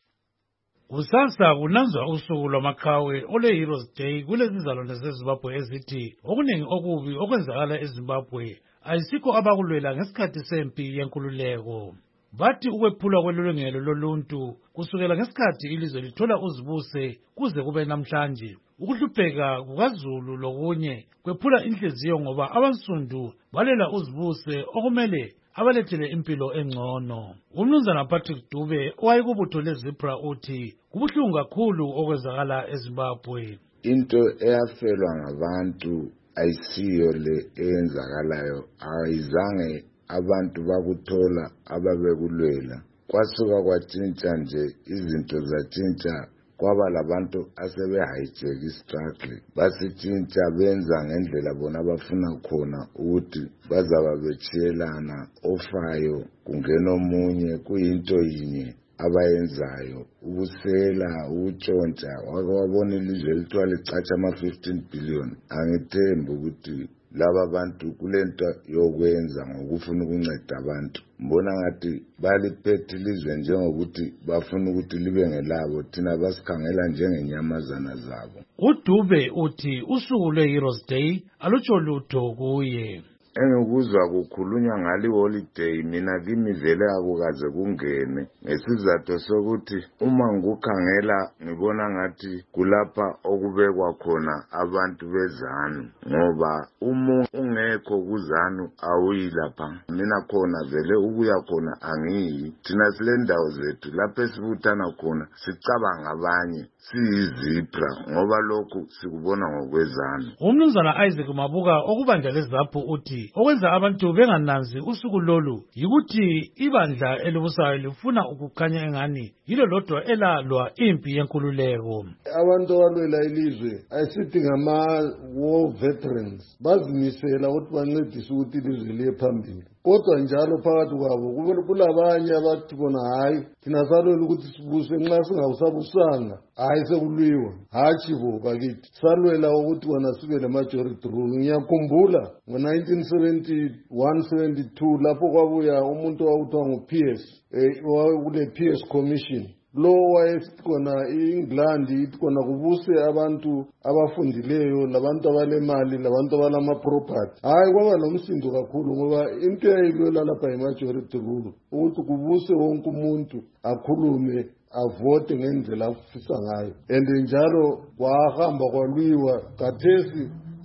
Kusasa kunanzwa usuku lwamaqhawe olwe-Heroes Day kulezi zizalwane zeZimbabwe ezithi okuningi okubi okwenzakala eZimbabwe ayisikho abakulwela ngesikhathi sempi yenkululeko. Bathi ukwephulwa kwelulungelo loluntu kusukela ngesikhathi ilizwe lithola uzibuse kuze kube namhlanje. Ukuhlupheka kukaZulu lokunye kwephula inhliziyo ngoba abansundu balela uzibuse okumele abalethele impilo engcono. Umnumzana Patrick Dube owayekubutho leZipra uthi kubuhlungu kakhulu okwenzakala eZimbabwe. Into eyafelwa ngabantu ayisiyo le eyenzakalayo, ayizange abantu bakuthola ababekulwela. Kwasuka kwatshintsha nje izinto zatshintsha, kwaba labantu asebe hijack istruggle, basitshintsha benza ngendlela bona bafuna khona ukuthi bazaba bechiyelana, ofayo kungena omunye, kuyinto yinye abayenzayo, ubusela utshontsha. Wabona ilizwe lithiwa licatsha ama fifteen billion. Angithembi ukuthi laba bantu kulento yokwenza ngokufuna ukunceda abantu. Mbona ngathi baliphethe ilizwe njengokuthi bafuna ukuthi libe ngelabo, thina basikhangela njengenyamazana zabo. uDube uthi usuku lwe-Heroes Day alutsho lutho kuye. Engikuzwa kukhulunywa ngali holiday mina kimi vele akukaze kungene, ngesizathu sokuthi uma ngikukhangela ngibona ngathi kulapha okubekwa khona abantu bezanu, ngoba uma ungekho kuzanu awuyilapha. Mina khona vele ukuya khona angiyi. Thina sile ndawo zethu lapho esibuthana khona sicabanga abanye siyizipra, ngoba lokhu sikubona ngokwezanu. Umnumzana Isaac Mabuka okubandla leZaphu uthi okwenza abantu bengananzi usuku lolu yikuthi ibandla elibusayo lifuna ukukhanya engani yilo lodwa elalwa impi yenkululeko. Abantu abalwela ilizwe ayisithi ngama-war veterans bazimisela ukuthi bancedise ukuthi ilizwe liye phambili. Kodwa njalo phakathi kwabo kulabanye abathi bona hayi thina salwela ukuthi sibuse, nxa singawusabusanga hayi sekulwiwa. Hatshi bo bakithi salwela ukuthi wona sibe le-majority rule. Ngiyakhumbula ngo-nineteen seventy-one seventy-two lapho kwabuya umuntu owawuthiwa ngu-Pierce, um kule Pierce Commission. Lo wayesithi khona i-England ithi khona kubuse abantu abafundileyo, labantu abalemali, labantu abalama-property. Hayi kwaba nomsindo kakhulu ngoba into eyayilwela lapha yi-majority rule, ukuthi kubuse wonke umuntu akhulume avote ngendlela afisa ngayo. And njalo kwahamba kwalwiwa, khathesi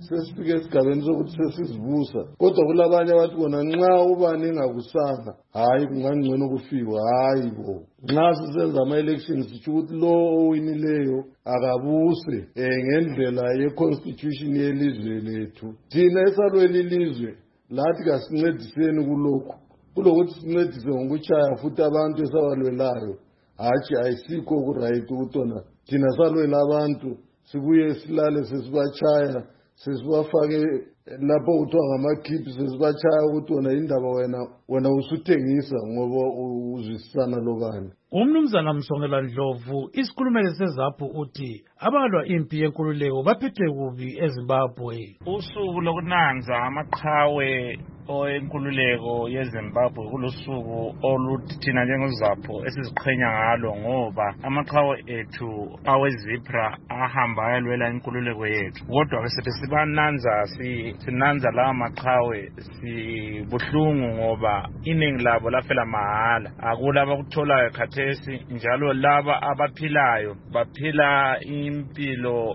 sesifike esigabeni sokuthi sesizibusa kodwa kulabanye abathi kona nxa ubani engakusanga hayi kungangcono kufikwa hayi bo nxa sisenza ama-elections sitsho ukuthi lo owinileyo akabuse um ngendlela ye-constitution yelizwe lethu thina esalwela ilizwe lathi kasincediseni kulokhu kulokuthi sincedise ngokutshaya futhi abantu esabalwelayo hatshi ayisikho kurayiti ukutona thina salwela abantu sibuye silale sesibachaya sesibafake lapho kuthiwa ngamakhiphi sesibachaya ukuthi wena indaba wena wena usuthengisa ngoba uzwisisana lobani. Umnumzana Msongela Ndlovu isikhulumeli seZAPHU uthi abalwa impi yenkululeko baphethwe kubi eZimbabwe. Usuku lokunanza amaqhawe oyenkululeko yeZimbabwe kulusuku oluthi thina njengoZAPHU esiziqhenya ngalo ngoba amaqhawe ethu awezipra ahamba ayalwela inkululeko yethu. Kodwa ke sibananza si sinanza lawa maqhawe sibuhlungu ngoba iningi labo lafela mahala. Akulaba kutholayo khathesi njalo laba abaphilayo baphila impilo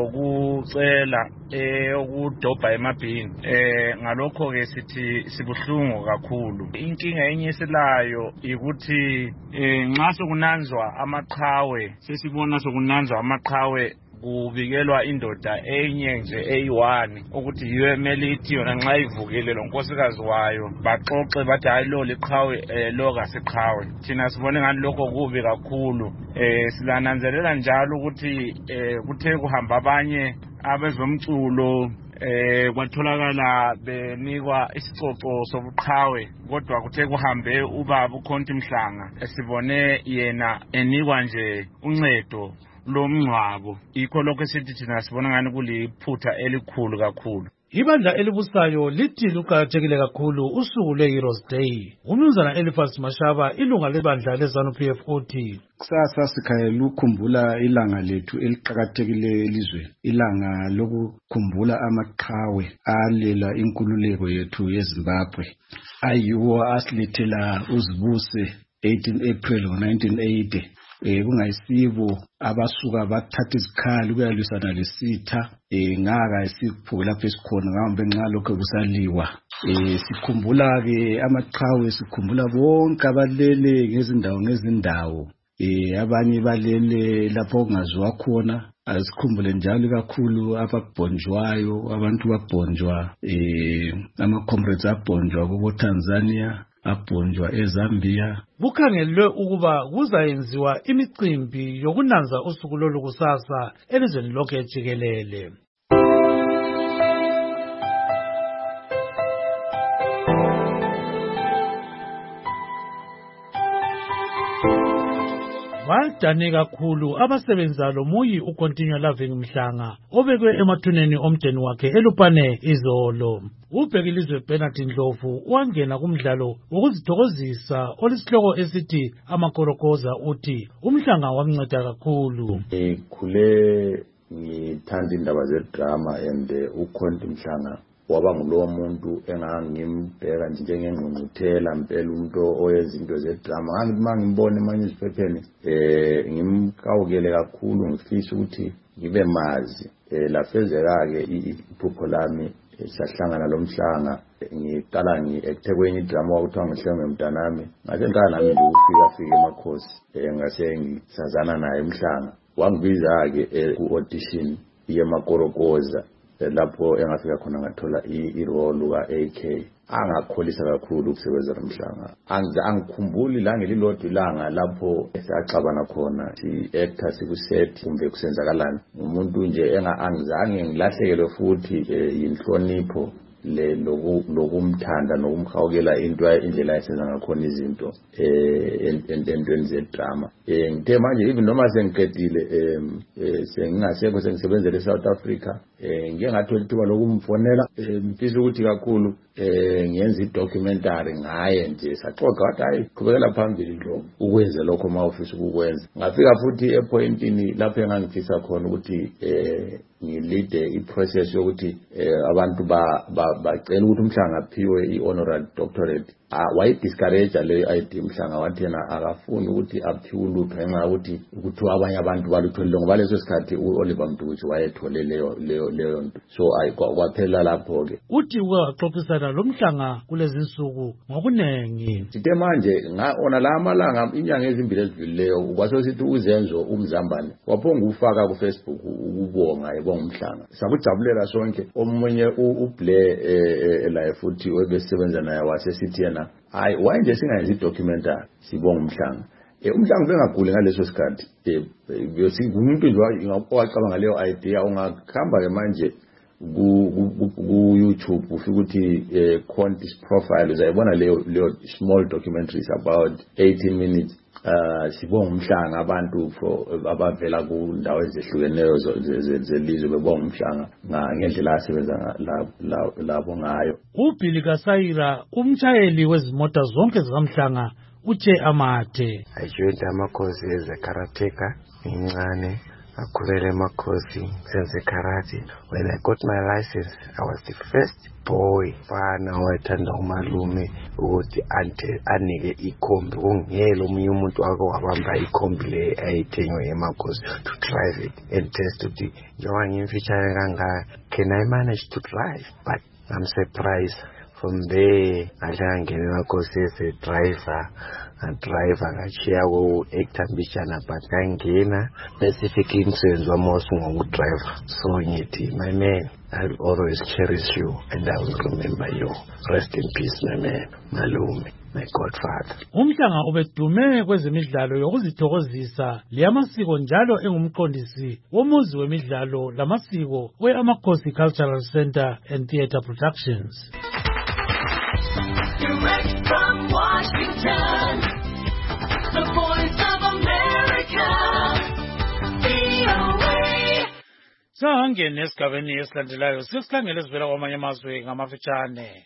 yokucela eyokudobha emabhini. Eh ngalokho ke sithi sibuhlungu kakhulu. Inkinga enye esilayo ukuthi nxa sokunanzwa amaqhawe sesibona sokunanzwa amaqhawe kubikelwa indoda enye nje eyi-one ukuthi yiyo emele ithi yona nxa ivukile lo nkosikazi wayo baxoxe bathi hayi lo liqhawe lo kasiqhawe. Thina sibone ngani lokho kubi kakhulu. Eh silananzelela njalo ukuthi kuthe kuhamba abanye abezomculo eh kwatholakala benikwa isicoco sobuqhawe kodwa kuthe kuhambe ubaba uKhonti Mhlanga esibone yena enikwa nje uncedo lomngcwabo. Ikho lokho esithi thina sibona ngani kuliphutha elikhulu kakhulu. Ibandla elibusayo lithi luqakathekile kakhulu usuku lwe-Heroes Day. Umnumzana Eliphas Mashaba ilunga lebandla leZANU P F uthi kusasa sikhayela ukukhumbula ilanga lethu eliqakathekileyo elizweni, ilanga lokukhumbula amaqhawe alela inkululeko yethu yeZimbabwe ayiwo asilethela uzibuse eighteen April nineteen eighty. Eh kungayisibo abasuka bathatha izikhali kuyalwisana lesitha eh ngaka isipho lapho esikhona ngambe nxa lokho kusaliwa. Eh sikhumbula ke amaqhawe, sikhumbula bonke abalele ngezindawo ngezindawo, eh abanye balele lapho kungaziwa khona. Asikhumbule njalo kakhulu ababhonjwayo, abantu babhonjwa, eh ama comrades abhonjwa kubo Tanzania, abhonjwa eZambia. Kukhangelwe ukuba kuzayenziwa imicimbi yokunanza usuku lolu kusasa elizweni lonke jikelele. Badane kakhulu abasebenza lo Muyi uKontinywa Loving Mhlanga obekwe emathuneni omdeni wakhe eLupane izolo. Ubhekilizwe Bernard Ndlovu wangena kumdlalo wokuzithokozisa olesihloko esithi amakorokoza uthi Umhlanga wamnceda kakhulu. Ekhule ngithanda indaba zedrama and uKhonti Mhlanga waba ngulowo muntu engangimbheka njengengqungquthela mpela umuntu oyezinto zedrama. Ngithi mangimbone manje isiphepheni eh ngimkawukele kakhulu ngifisa ukuthi ngibe mazi. Eh lafezeka ke iphupho lami sahlangana lo Mhlanga ngiqala ngi-acte kwenye idrama okuthiwa Ngihlenge Mntanami. Ngase ngaka nami nje ukufika fika emakhosi eh ngase ngisazana naye Mhlanga. Wangibiza ke ku-audition yemakorokoza lapho engafika khona ngathola i-role ka-A K. Angakholisa kakhulu ukusebenza nomhlanga. Angikhumbuli la ngelilodwa ilanga lapho esaxabana khona si-actor sikuset kumbe kusenzakalani. Umuntu nje engangizange ngilahlekelwe futhi yinhlonipho le lokumthanda nokumhawukela into indlela ayisenza ngakhona izinto eh entweni zedrama. Eh ngithe manje even noma sengiqedile eh sengingasekho sengisebenzele eSouth Africa eh ngike ngathola ithuba lokumfonela mfisa ukuthi kakhulu eh ngiyenza idocumentary ngaye nje saxoxa wathi hayi qhubekela phambili lo ukwenza lokho mawufisa ukukwenza. Ngafika futhi epointini lapho engangifisa khona ukuthi eh ngilide iprocess yokuthi abantu ba bacela ukuthi umhlanga aphiwe i-honorary doctorate. Wayidiscourage leyo idea umhlanga wathi yena akafuni ukuthi aphiwe ulutho ngenxa yokuthi kuthiwa abanye abantu balutholile ngoba leso sikhathi u-Oliver Mdukuzi wayethole leyo leyo leyo nto. So kwaphela lapho-ke. Uthi uyaxoxisana lo mhlanga kulezi nsuku ngokunengi. Sithe manje ona la amalanga inyanga ezimbili ezidlulileyo ukwase sithi uzenzo umzambane waphonga ufaka ku Facebook ukubonga ebonga umhlanga. Sakujabulela sonke omunye uBlair la futhi obesebenza naye wasesithi yena hayi why nje singayenza idocumentary sibonga umhlanga. Eh umhlanga bengaguli ngaleso sikhathi eh umuntu nje owacabanga leyo idea ungakhamba ke manje ku YouTube ufika ukuthi Contis profile uzayibona leyo leyo small documentaries about eighteen minutes uh sibonga umhlanga abantu abavela ku ndawo ezehlukeneyo zelizwe bebonga umhlanga ngendlela asebenza labo ngayo. uBilly Kasayira umshayeli wezimota zonke zikamhlanga utshe amathe. I joined amakhosi as a karateka incane akhulele amakhosi senze karate. When I got my license I was the first boy fana owayethanda umalume ukuthi ante anike ikhombi ungelo omunye umuntu wake wabamba ikhombi le ayithengwe emakhosi to drive it and test ukuthi njengoba ngimfitshane kangaka can I manage to drive, but I'm surprised. From there ngangena emakhosi as a driver and driver ngachiya ku Ectambishana but ngangena specifically umsebenzi wami wosungokudriver. So ngithi my man, I'll always cherish you and I will remember you. Rest in peace my man, Malume, my godfather. Umhlanga ubedume kwezemidlalo yokuzithokozisa leyamasiko njalo engumqondisi womuzi wemidlalo lamasiko we-Amakhosi Cultural Center and Theatre Productions. Direct from Washington, the voice of America, V O A. Sahangene esigabeni esilandelayo sesikhangele esivela kwamanye amazwe ngamafitshane.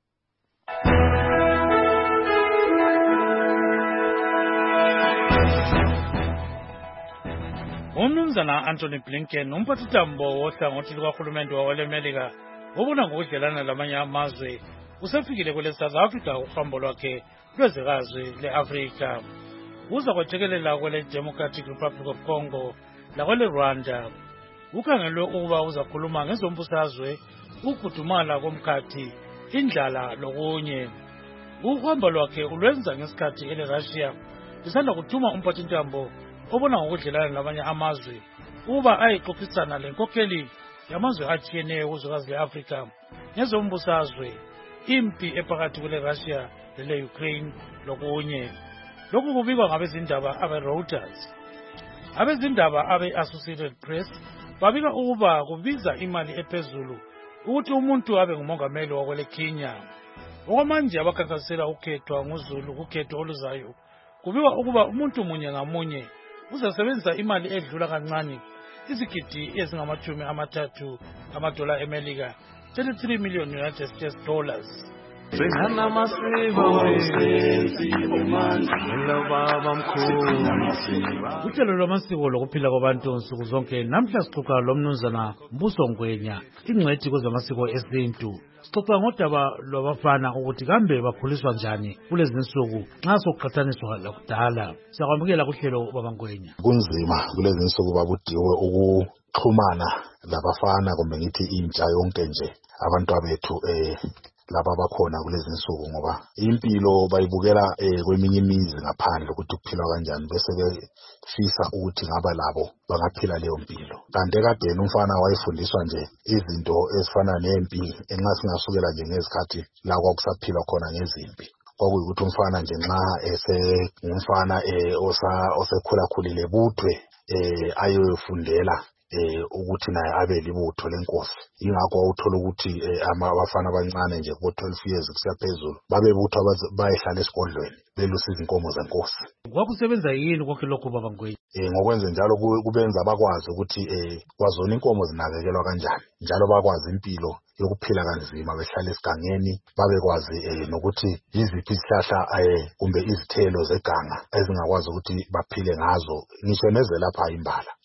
Umnumzana Anthony Blinken umphathitambo wohlangothi lukahulumende wawelemelika ubona ngokudlelana lamanye amazwe usefikile kule South Africa uhambo lwakhe lwezekazwe le-Afrika. Uza kwathekelela kwele Democratic Republic of Congo lakwele Rwanda. Ukhangelwe ukuba uzakhuluma ngezombusazwe, ukudumala komkhathi, indlala lokunye. Uhambo lwakhe ulwenza ngesikhathi ele-Russia lisanda kuthuma umphathintambo obona ngokudlelana lamanye amazwe uba ayixoxisana lenkokheli yamazwe atshiyeneyo kuzwekazi le-Afrika ngezombusazwe, impi ephakathi kule-Russia lele-Ukraine lokunye. Lokhu kubikwa ngabezindaba abe-Reuters. Abezindaba abe-Associated Press babika ukuba kubiza imali ephezulu ukuthi umuntu abe ngumongameli wakwele Kenya. Okwamanje abakhankasela ukhethwa nguZulu kukhetho oluzayo kubikwa ukuba umuntu munye ngamunye uzasebenzisa imali edlula kancane izigidi ezingamachumi amathathu amadola eMelika, thirty-three million United States dollars. Bengana masiko baba mkhulu. Uhlelo lwamasiko lokuphila kwabantu nsuku zonke namhla sixoxa lomnumzana Mbuso Ngwenya, ingcwethi kwezamasiko esintu. Sixoxa ngodaba lwabafana ukuthi kambe bakhuliswa njani kulezi nsuku nxa sokuqhathaniswa lakudala. Siyakwamukela kuhlelo baba Ngwenya. Kunzima kulezi nsuku babudiwe ukuxhumana labafana kumbe ngithi intsha yonke nje abantwabethu eh laba bakhona kulezi nsuku ngoba impilo bayibukela eh kweminye imizi ngaphandle ukuthi kuphilwa kanjani bese befisa ukuthi ngaba labo bangaphila leyo mpilo. Kanti kadeni umfana wayefundiswa nje izinto ezifana nempi enxa singasukela nje ngezikhathi la kwakusaphilwa khona ngezimpi. Kwakuyikuthi umfana nje nxa ese umfana eh osa osekhula khulile buthwe eh ayofundela eh ukuthi naye abe libutho lenkosi. Ingakho uthola ukuthi abafana abancane nje ku twelve years kusiya phezulu babebutho bayehlala esigodlweni belusiza inkomo zenkosi. Kwakusebenza yini konke lokho baba Ngwenya? Eh ngokwenza njalo kubenza bakwazi ukuthi eh kwazona inkomo zinakekelwa kanjani, njalo bakwazi impilo yokuphila kanzima behlala esigangeni, babekwazi eh nokuthi iziphi isihlahla eh kumbe izithelo zeganga ezingakwazi ukuthi baphile ngazo ngisho neze lapha imbala.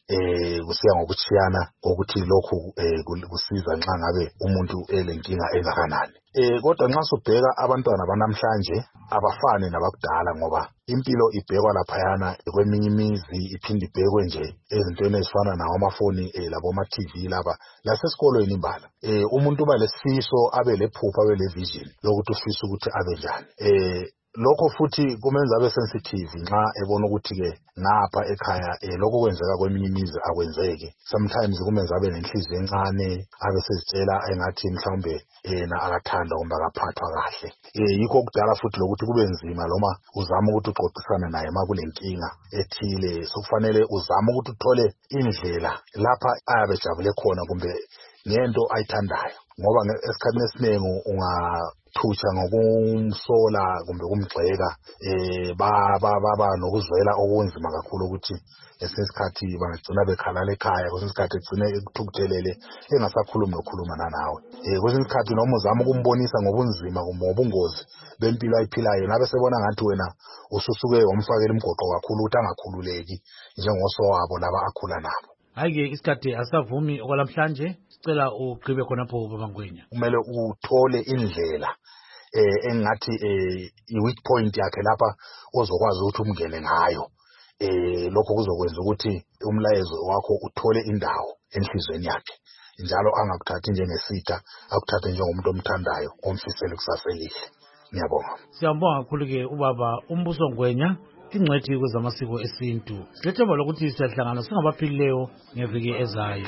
eh kusiya ngokuchiyana ukuthi lokhu kusiza nxa ngabe umuntu elenkinga engakanani. Eh kodwa nxa subheka abantwana banamhlanje abafani nabakudala ngoba impilo ibhekwa laphayana kweminye imizi iphinde ibhekwe nje ezintweni ezifana nawamafoni laboma-T V laba lasesikolweni imbala. Eh umuntu uba lesifiso abe lephupho abe levision lokuthi ufisa ukuthi abe njani. Eh lokho futhi kumenza abe sensitive nxa ebona ukuthi ke ngapha ekhaya eh lokho kwenzeka kweminye imizi akwenzeki. Sometimes kumenza abe nenhliziyo encane abe sezitshela engathi mhlawumbe yena akathanda kumbe akaphathwa kahle. Eh yikho kudala futhi lokuthi kube nzima noma uzama ukuthi uxoxisane naye makulenkinga ethile sokufanele uzama ukuthi uthole indlela lapha ayabe jabule khona kumbe ngento ayithandayo ngoba esikhathini esiningi ungathutsha ngokumsola kumbe kumgxeka eh baba baba nokuzwela okunzima kakhulu ukuthi esesikhathi bangagcina bekhalala ekhaya kwesinye isikhathi egcine ekuthukuthelele engasakhulumi nokhuluma nawe. Eh kwesinye isikhathi noma uzama ukumbonisa ngobunzima kumbe ngobungozi bempilo ayiphilayo nabe sebona ngathi wena ususuke wamfakela imgoqo kakhulu ukuthi angakhululeki njengosowabo laba akhula nabo. Hayi-ke isikhathi asavumi okwalamhlanje sicela ugqibe khonapho babangwenya. Kumele uthole indlela eh engathi eh i-weak point yakhe lapha ozokwazi ukuthi umngene ngayo. Eh lokho kuzokwenza ukuthi umlayezo wakho uthole indawo enhlizweni yakhe njalo angakuthathi njengesitha akuthathe njengomuntu omthandayo omfisela ikusasa elihle. Ngiyabonga. Siyambonga kakhulu-ke ubaba uMbuso Ngwenya ingcwethi kwezamasiko esintu. Silethemba lokuthi siyahlangana singabaphilileyo ngeviki ezayo.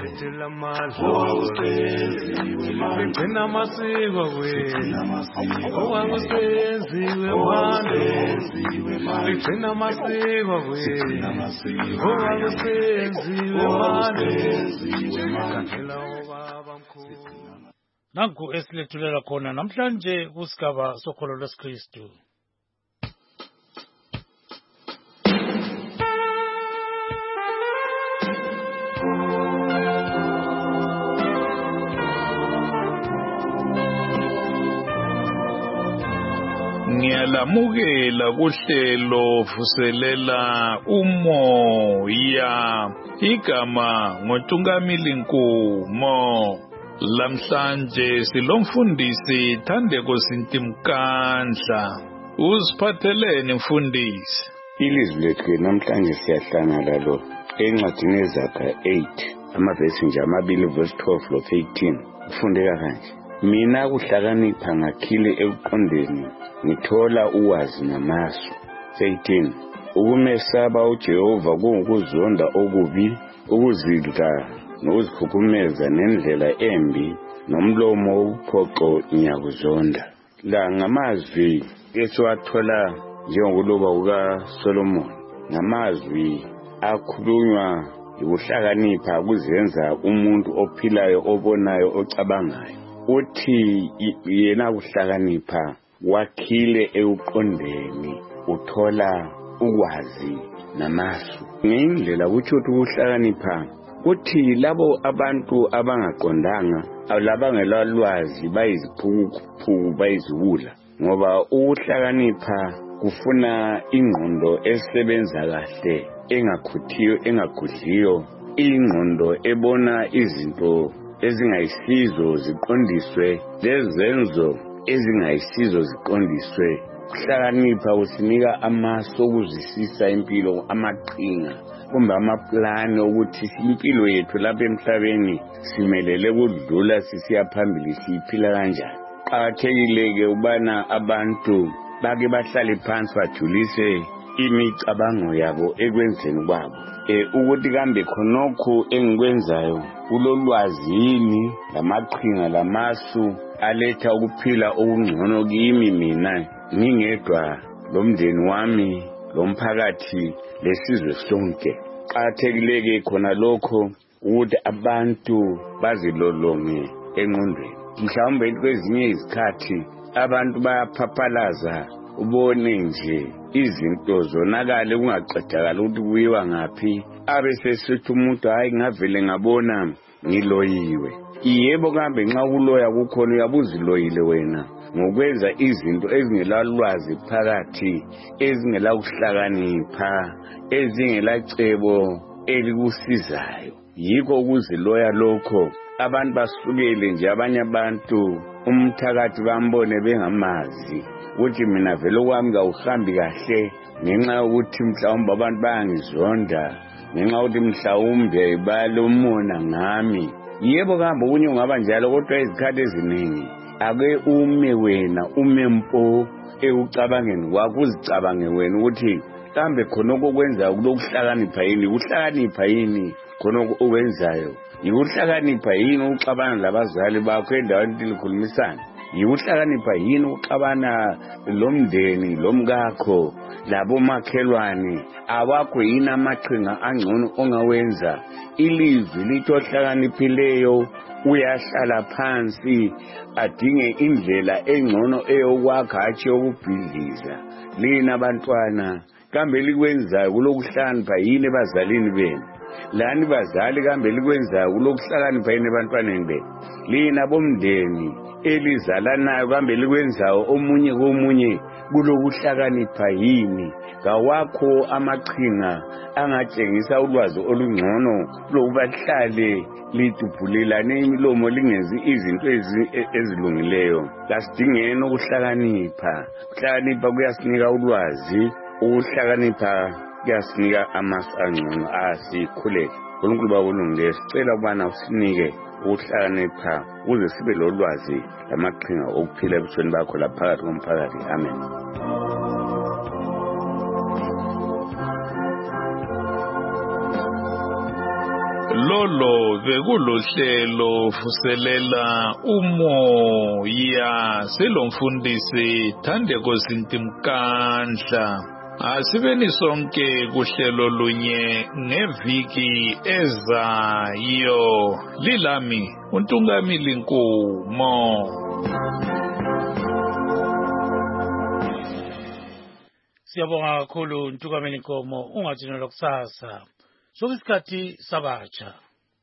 Begcina amasiko wethu okwakusenziwe manje. Begcina amasiko wethu okwakusenziwe manje. Nanku esilethulela khona namhlanje kusigaba sokholo lwesikristu. Ngiyalamukela kuhlelo vuselela umoya igama ngoTungamili Nkumo. Lamhlanje silomfundisi Thandeko Sintimkandla. Uziphatheleni mfundisi? Ilizwi lethu namhlanje siyahlangana lo encwadini eZakha eight amavesi nje amabili verse twelve lo eighteen ufundeka kanje. Mina kuhlakanipha ngakhile ekuqondeni ngithola uwazi namasu. eighteen Ukumesaba uJehova kungukuzonda okubi, ukuzidla nokuzikhukhumeza nendlela embi nomlomo wobuphoxo nyakuzonda. La ngamazwi esiwathola njengokuloba kukaSolomon, ngamazwi akhulunywa ukuhlakanipha kuzenza umuntu ophilayo obonayo ocabangayo. Uthi yena kuhlakanipha wakhile ekuqondeni uthola ukwazi namasu. Ngendlela kuthi ukuhlakanipha uthi labo abantu abangaqondanga abangela lwazi bayiziphukuphuku bayiziwula, ngoba ukuhlakanipha kufuna ingqondo esebenza kahle engakhuthiyo engagudliyo, ingqondo ebona izinto ezingayisizo ziqondiswe lezenzo ezingayisizo ziqondiswe. Ukuhlakanipha usinika amasu okuzwisisa impilo, amaqhinga kumbe amaplani ukuthi impilo yethu lapha emhlabeni simelele kudlula sisiya phambili siphila kanjani. Qakathekile-ke ubana abantu bake bahlale phansi bajulise imicabango yabo ekwenzeni kwabo, eh ukuthi kambe khonokho engikwenzayo kulolwazi yini lamaqhinga lamasu aletha ukuphila okungcono kimi mina ngingedwa lomndeni wami lomphakathi lesizwe sonke. Qakathekile-ke khona lokho ukuthi abantu bazilolonge engqondweni. Mhlawumbe kwezinye izikhathi abantu bayaphaphalaza ubone nje izinto zonakale kungaqedakala ukuthi kuyiwa ngaphi, abe sesithi umuntu hayi ngavele ngabona ngiloyiwe. Yebo kambe nxa kuloya kukhona uyabuziloyile wena ngokwenza izinto ezingelalwazi phakathi, ezingela kuhlakanipha, ezingela cebo elikusizayo. Yikho ukuziloya lokho abantu basukele nje abanye abantu umthakathi bambone bengamazi ukuthi mina vele kwami ngawuhambi kahle ngenxa yokuthi mhlawumbe abantu bayangizonda ngenxa yokuthi mhlawumbe balomona ngami. Yebo kambe okunye ungaba njalo kodwa izikhathi eziningi ake ume wena ume mpo ekucabangeni kwakho uzicabange wena ukuthi kambe khona okwenzayo kulokuhlakanipha yini ukuhlakanipha yini khona okwenzayo yikuhlakanipha yini uxabana labazali bakho endaweni likhulumisana yikuhlakanipha yini uxabana lomndeni lomkakho labo makhelwane awakho yini amaqhinga angcono ongawenza ilizwi lithohlakaniphileyo uyahlala phansi adinge indlela engcono eyokwakha hathi yokubhidliza. Lina bantwana kambe likwenzayo kulokuhlakanipha yini ebazalini benu? Lani bazali kambe likwenzayo kulokuhlakanipha yini ebantwaneni benu? Lina bomndeni elizalanayo kambe likwenzayo omunye komunye kulokuhlakanipha yini? Ngawakho amaqhinga angatshengisa ulwazi olungcono lokuba lihlale lidubhulelane imilomo lingenzi izinto ezilungileyo. Kasidingeni ukuhlakanipha. Ukuhlakanipha kuyasinika ulwazi, ukuhlakanipha kuyasinika amasu angcono asikhuleke. uNkulunkulu bakulungile sicela ukubana usinike ukuhlakanipha ukuze sibe lolwazi lamaqhinga okuphila ebusweni bakho laphakathi komphakathi. Amen. Lolo bekulohlelo vuselela umoya selomfundisi Thandeko Sintimkandla. Asibeni sonke kuhlelo lunye ngeviki ezayo. Lilami uNtungamili Nkumo. Siyabonga kakhulu Ntungamili Nkomo, ungathini lokusasa. Sokusikhathi sabatsha.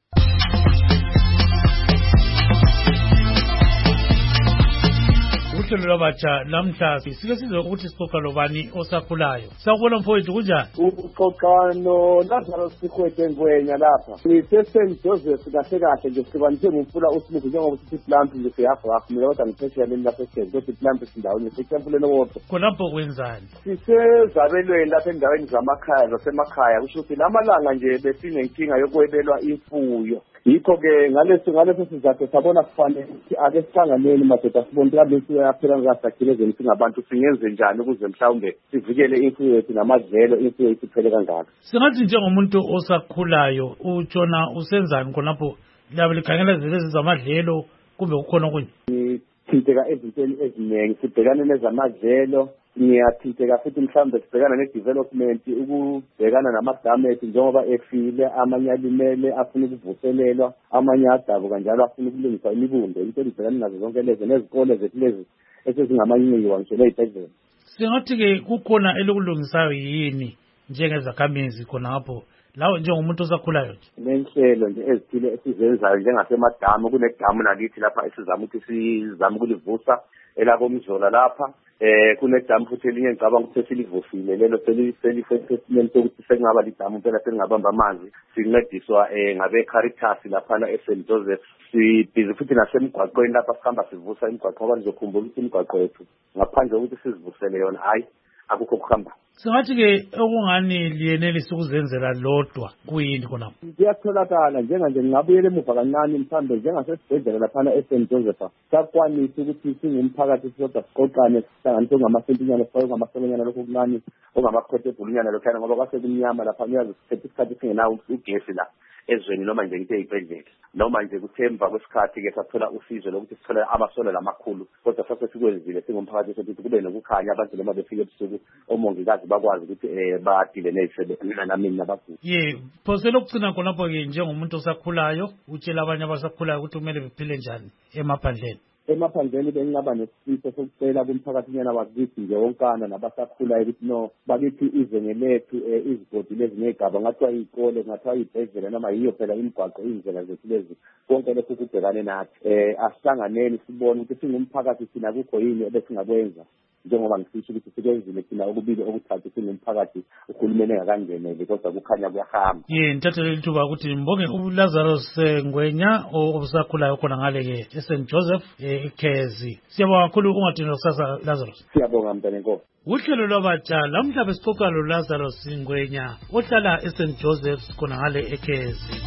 Uhlelo lwabatsha namhla sike sizwe ukuthi sixoxa lobani osakhulayo. Sakubona mfowethu kunjani? Uxoxano Lazarus Sikhwete Ngwenya lapha. Ngise Saint Joseph kahle kahle nje sibanise ngumfula uSmith njengoba sithi plant nje siyafa mina kodwa ngiphethe yami lapha eSaint Joseph plant sindawo nje sithempuleni wodwa. Khonapho kwenzani? Sisezabelweni lapha endaweni zamakhaya zasemakhaya kusho ukuthi lamalanga nje besinenkinga yokwebelwa imfuyo. Yikho ke ngaleso ngaleso sizathu sabona kufanele ake sihlanganeni madoda sibone kambe siyaphela ngasakhilezeni singabantu singenze njani ukuze mhlawumbe sivikele imfuyo yethu namadlelo imfuyo yethu iphele kangaka. Singathi njengomuntu osakhulayo utshona usenzani khonapho labe likhangela izinto zamadlelo kumbe kukhona okunye? Ngithinteka ezintweni eziningi sibhekane nezamadlelo ngiyathinteka futhi mhlawumbe sibhekana ne-development ukubhekana namadamu ethu njengoba efile amanye alimele afuna ukuvuselelwa amanye adabuka njalo afuna ukulungisa imibunde into elibhekane nazo zonke lezi nezikole zethu lezi esezingamanyiwa ngisho ney'bhedlela. Singathi-ke kukhona elikulungisayo yini njengezakhamizi khona ngapho lawo njengomuntu osakhulayo nje? Nenhlelo nje ezithile esizenzayo njengasemadamu kunedamu nalithi lapha esizama ukuthi sizame ukulivusa elakomzola lapha. Eh kunedamu futhi elinye ngicabanga ukuthi selivusile lelo selisesimeni sokuthi sekungaba lidamu phela selingabamba amanzi sincediswa eh ngabe Caritas lapha la eSaint Joseph. Sibhizi futhi nasemgwaqweni lapha sihamba sivusa imigwaqo ngoba nizokhumbula ukuthi imigwaqo yethu ngaphandle kokuthi sizivusele yona hayi akukho kuhamba. Singathi-ke okungani liyenelisa ukuzenzela lodwa kuyini khonapho? Kuyatholakala njenganje ngingabuyela emuva kancane mhlawumbe njengasesibhedlela laphana eSaint Joseph sakwanisa ukuthi singumphakathi sodwa siqoqane sihlanganise ongamasempinyana sifake ongamasemanyana lokho kuncane ongamakhwethebhulunyana lokhana ngoba kwasekumnyama lapha uyazi sithethe isikhathi singenawo ugesi la ezweni noma nje into ey'bhedlela noma nje kuthe emva kwesikhathi-ke sathola usizo lokuthi sithole amasolo lamakhulu kodwa sase sikwenzile singumphakathi sokuthi kube nokukhanya abantu noma befike ebusuku omongikazi bakwazi ukuthi um badile ney'sebenzi namini nabaguli. Ye phose lokugcina khonapho-ke njengomuntu osakhulayo utshela abanye abasakhulayo ukuthi kumele bephile njani emaphandleni? Emaphandleni bengingaba nesifo sokucela kumphakathinyana wakithi nje wonkana nabasakhulayo ukuthi no bakithi izenge lethu izigodi lezi ngegaba ngathiwa iy'kole ngathiwa iy'bhedlela noma yiyo phela imigwaqo iy'ndlela zethu lezi konke lokhu kubhekane nathi um asihlanganeni sibone ukuthi singumphakathi thina kukho yini ebesingakwenza njengoba ngisisho ukuthi sikwenzile thina okubili okuthathu sinemphakathi uhulumeni engakangenele kodwa kukhanya kuyahamba. Ye ngithathele lithuba ukuthi mbonge uLazarus Ngwenya obusakhulayo khona ngale ke eSaint Joseph eKezi. Siyabonga kakhulu ungadinwa kusasa Lazarus. Siyabonga mntana enkosi. Uhlelo lwabatsha lamhla besixoxa loLazarus Ngwenya ohlala eSaint Joseph khona ngale eKezi.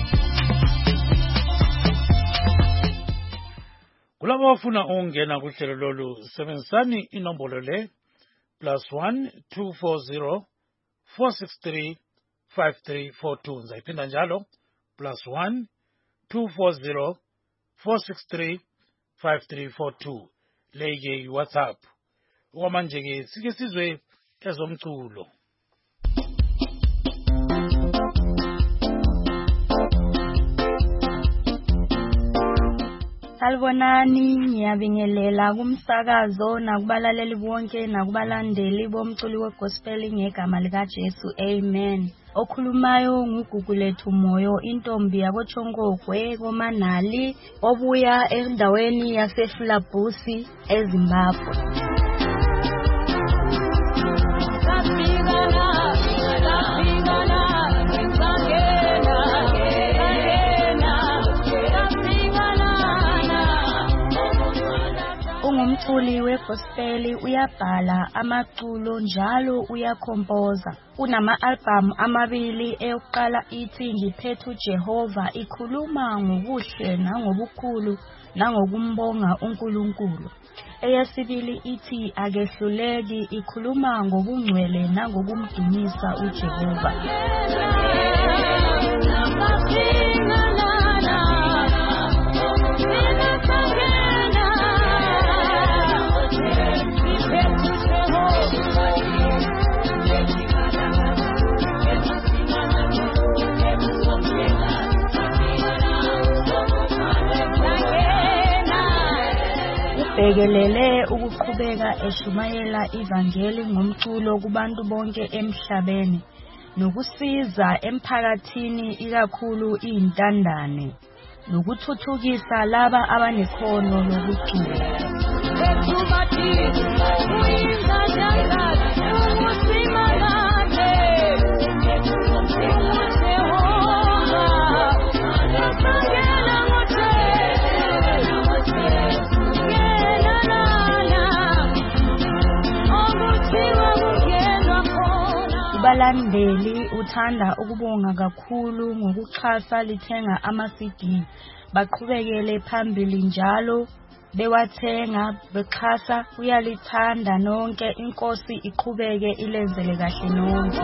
Kulabo bafuna ukungena kuhlelo lolu sebenzisani inombolo le plus one two four zero four six three five three four two. Ngizayiphinda njalo plus one two four zero four six three five three four two. Leke WhatsApp. Okwamanje ke sike sizwe ezomculo. Salibonani, ngiyabingelela kumsakazo nakubalaleli bonke nakubalandeli bomculi wegospel ngegama lika Jesu. Amen. Okhulumayo nguGugulethu Moyo, intombi yakoTshongogwe koManali obuya endaweni yaseFlabusi eZimbabwe. Ungumculi wegospel, uyabhala amaculo njalo uyakhompoza. Unama album amabili, eyokuqala ithi Ngiphethe uJehova, ikhuluma ngobuhle nangobukhulu nangokumbonga uNkulunkulu. Eyesibili ithi Akehluleki, ikhuluma ngobungcwele nangokumdumisa uJehova. Bekelele ukuqhubeka eshumayela ivangeli ngomculo kubantu bonke emhlabeni nokusiza emphakathini ikakhulu izintandane nokuthuthukisa laba abanekhono lokucula. Abalandeli uthanda ukubonga kakhulu ngokuxhasa lithenga ama-C D. Baqhubekele phambili njalo bewathenga bexhasa, uyalithanda nonke. Inkosi iqhubeke ilenzele kahle nonke.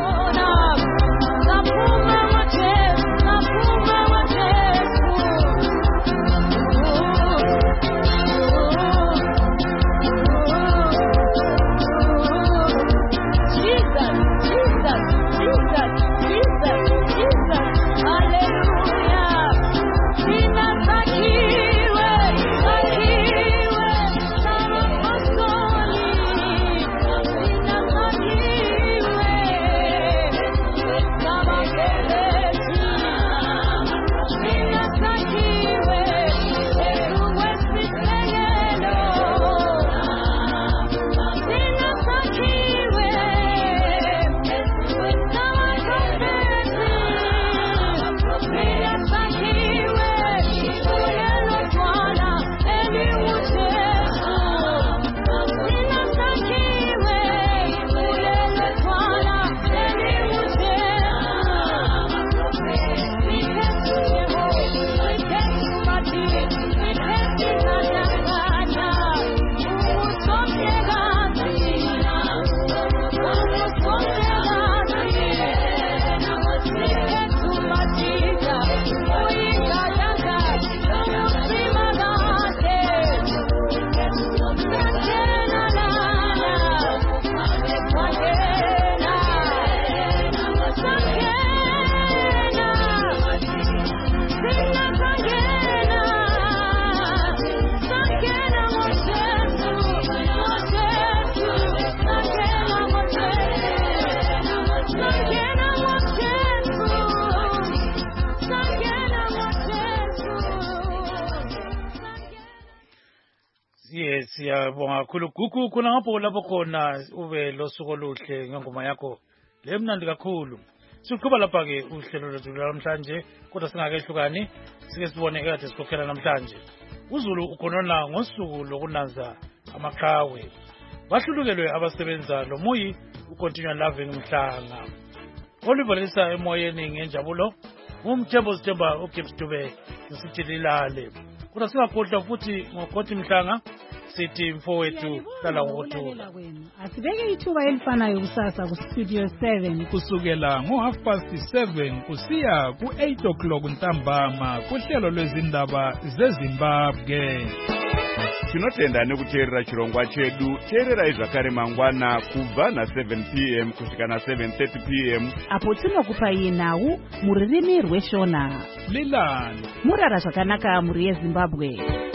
Siyabonga kakhulu Gugu, khona ngapho lapho khona ube losuku oluhle ngengoma yakho le mnandi kakhulu. Siqhuba lapha ke uhlelo lwethu namhlanje kodwa singakehlukani sike sibone kade sikhokhela namhlanje. uZulu ukhonona ngosuku lokunanza amaqhawe. Bahlulukelwe abasebenza lo muyi ucontinue loving Mhlanga. Olivalisa emoyeni ngenjabulo umthembo sithemba uGibbs Dube sithililale. Kodwa singakhohlwa futhi ngokhothi Mhlanga sithi mfowethu hlala ngokuthula. Asibeke ithuba elifanayo kusasa ku Studio seven kusukela ngo half past seven kusiya ku eight o'clock ntambama kuhlelo lwezindaba zeZimbabwe. Tinotenda nekuteerera chirongwa chedu. Teerera izvakare mangwana kubva na seven p m kusvika na seven thirty p m apo tinokupai nhau muririmi rweshona. Lilani murara zvakanaka muri yeZimbabwe.